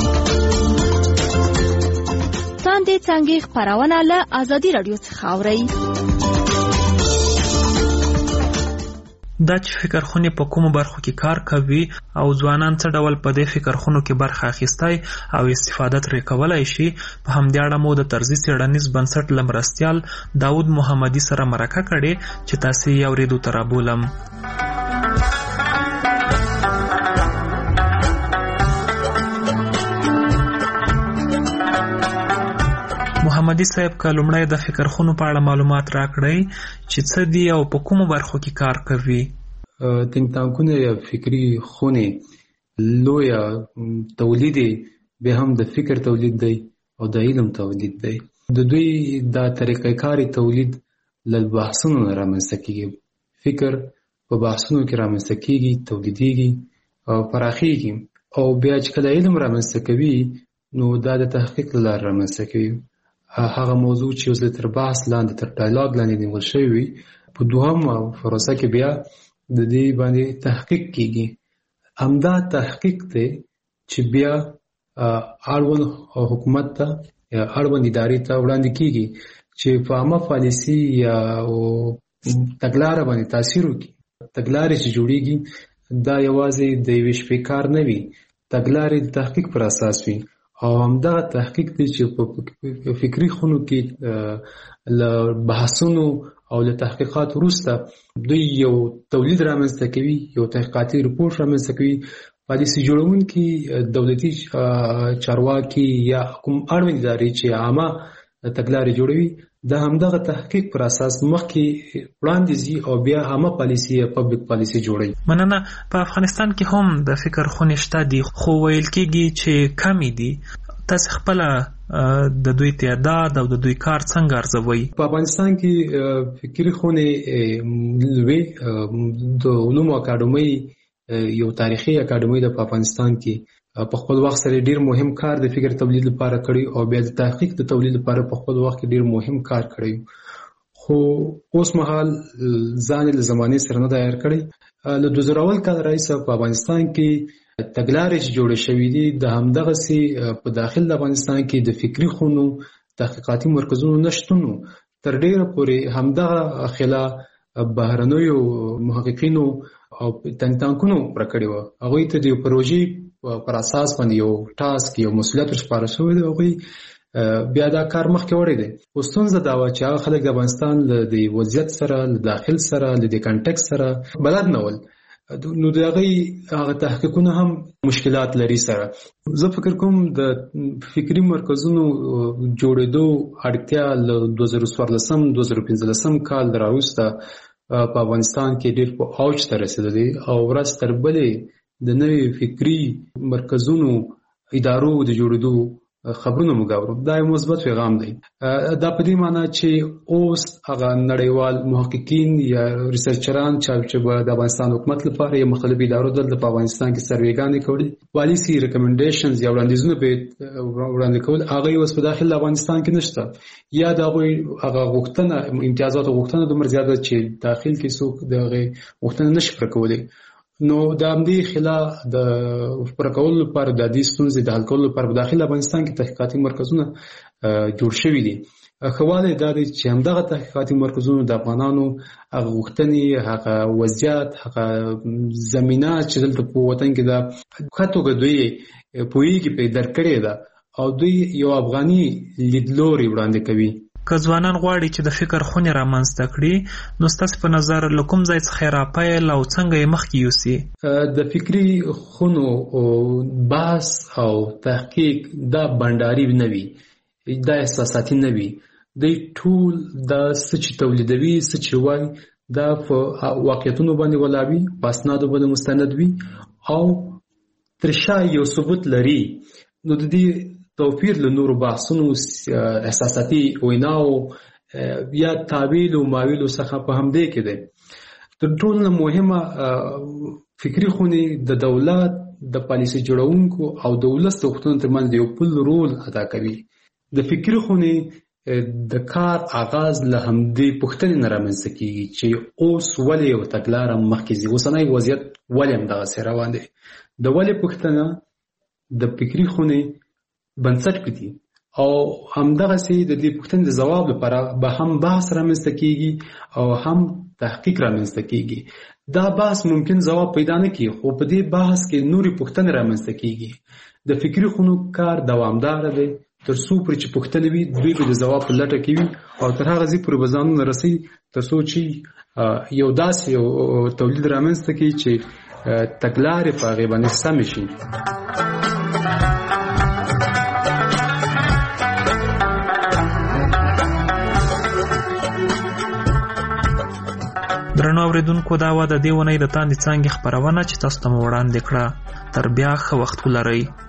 تاندې څانګې خپرونه له ازادي راډیو څخه اورئ. دا چې فکر خونې په کومو برخو کې کار کوي او ځوانان څه ډول په دې فکر خونو کې برخه اخیستی او استفاده ترې کولی شي، په همدې اړه مو د طرزي څېړنیز بنسټ له مرستیال داود محمدي سره مرکه کړې چې تاسې یې اورېدو ته رابولم. محمدي صاحب که لومړی د فکر خونو په اړه معلومات راکړئ چې څه دي او په کومو برخو کې کار کوي. تنګ تانکونه یا فکري خونې لویه تولید به هم د فکر تولید دی او د علم تولید دی. د دوی دا طریقه کاري تولید له بحثونو نه رامنځته کېږي. فکر په بحثونو کې رامنځته کېږي، تولیدېږي او پراخېږي، او بیا چې کله علم رامنځته کوي نو دا د تحقیق له لارې رامنځته کوي. هغه موضوع چې اوس تر بحث لاندې تر ډایلاګ لاندې نیول شوی وي، په دوهمه پروسه کې بیا د دې باندې تحقیق کېږي. همدا تحقیق دی چې بیا اړوند حکومت ته یا اړوند ادارې ته وړاندې کېږي چې په عامه پالیسي یا تګلاره باندې تاثیر وکړي. تګلارې چې جوړېږي دا یوازې د یوې شپې کار نه وي، تګلارې د تحقیق پر اساس وي، او همدغه تحقیق دی چې په فکري خونو کې له بحثونو او له تحقیقات وروسته دوی یو تولید رامنځته کوي، یو تحقیقاتي رپورټ رامنځته کوي. پالیسي جوړونکي دولتي چارواکي یا کوم اړوند ادارې چې عامه تګلارې جوړوي د همدغه تحقیق پر اساس مخکې وړاندې ځي او بیا عامه پالیسي یا پبلک پالیسي جوړوي. مننه. په افغانستان کې هم د فکر خونې شته دي، خو ویل کېږي چې کمې دي. تاسې خپله د دوی تعداد او د دوی کار څنګه ارزوئ؟ په افغانستان کې فکري خونې لوی د علومو اکاډمۍ یو تاریخي اکاډمۍ ده په افغانستان کې، په خپل وخت سره ډیر مهم کار د فکر تولید لپاره کړی او بیا د تحقیق د تولید لپاره په خپل وخت کې ډیر مهم کار کړی، خو اوس مهال ځان له زمانې سره نه تیار کړی. له دوه زره اول کال راهیسې په افغانستان کې تګلارې چې جوړې شوې دي د همدغسې په داخل د افغانستان کې د فکري خونو تحقیقاتي مرکزونو نشتون تر ډیره پورې همدغه خلا بهرنیو محققینو او تنګتانکونو ورکړی و. هغوی ته د یو پروژې پر اساس باندې یو ټاسک یو مسؤلیت ورسپارل شوی دی، هغوی بیا دا کار مخکې وړی دی. خو ستونزه دا وه چې هغه خلک د افغانستان له د وضعیت سره، له داخل سره، له د کنټکس سره بلد نه ول، نو د هغوی هغه تحقیقونه هم مشکلات لري سره. زه فکر کوم د فکري مرکزونو جوړېدو اړتیا له دوه زره څوارلسم دوه زره پنځلسم کال راوروسته په افغانستان کې ډېر په اوج ته رسېدلی او ورځ تر بلې د نوې فکري مرکزونو ادارو د جوړېدو خبرونه موږ اورو. دا یو مثبت پیغام دی. دا په دې معنی چې اوس هغه نړیوال محققین یا ریسرچران چې د افغانستان حکومت لپاره یا مختلفو ادارو دلته په افغانستان کې سروېګانې کړي، پالیسي ریکمنډیشنز یا وړاندیزونه به وړاندې کول، هغه اوس په داخل افغانستان کې نشته، یا د هغوی هغه غوښتنه امتیازات غوښتنه دومره زیاته چې داخل کې څوک د هغې غوښتنه نشي پوره کولی. نو د همدې خلا د پوره کولو لپاره د دې ستونزې د حل کولو لپاره په داخل افغانستان کې تحقیقاتي مرکزونه جوړ شوي دي. ښه والی دا دی چې همدغه تحقیقاتي مرکزونو د افغانانو هغه غوښتنې، هغه وضعیت، هغه زمینه چې دلته په وطن کې ده ښه توګه دوی پوهېږي، پرې درک کړې ده او دوی یو افغاني لیدلوري وړاندې کوي. که ځوانان غواړي چې د فکر خونې رامنځته کړي، نو ستاسې په نظر له کوم ځای څخه یې راپیل او څنګه یې مخکې یوسي؟ د فکري خونو بحث او تحقیق دا بنډاري نه وي، دا احساساتي نه وي. دوی ټول دا څه چې تولیدوي، څه چې وایي، دا په واقعیتونو باندې ولاړ وي، په اسنادو باندې مستند وي او تر شا یو ثبوت لري. نو د دې توپیر له نورو بحثونو، احساساتي ویناو یا تعویل او ماویلو څخه په همدې کې دی. تر ټولو مهمه فکري خونې د دولت د پالیسي جوړونکو او د ولس د غوښتنو ترمنځ یو پل رول ادا کوي. د فکري خونې د کار آغاز له همدې پوښتنې نه رامنځته کېږي چې اوس ولې یو تګلاره مخکې ځي، اوسنی وضعیت ولې همدغسې روان دی. د ولې پوښتنه د فکري خونې بنسټ کړي او همدغسې د دې پوښتنې د ځواب لپاره به هم بحث رامنځته کېږي او هم تحقیق رامنځته کېږي. دا بحث ممکن ځواب پیدا نه کړي، خو په دې بحث کې نورې پوښتنې رامنځته کیږي. د فکري خونو کار دوامدار دی تر څو پر چې پوښتنې وي دوی به د ځواب په لټه کې وي او تر هغه ځي پورې به ځانونه رسوي تر څو چې یو داسې یو تولید رامنځته کړي چې تګلارې په هغې باندې سمې شي. درنو اوریدونکو، دا وه د دې اونۍ د تاندې څانګې خپرونه چې تاسو ته مو وړاندې کړه. تر بیا ښه وخت ولرئ.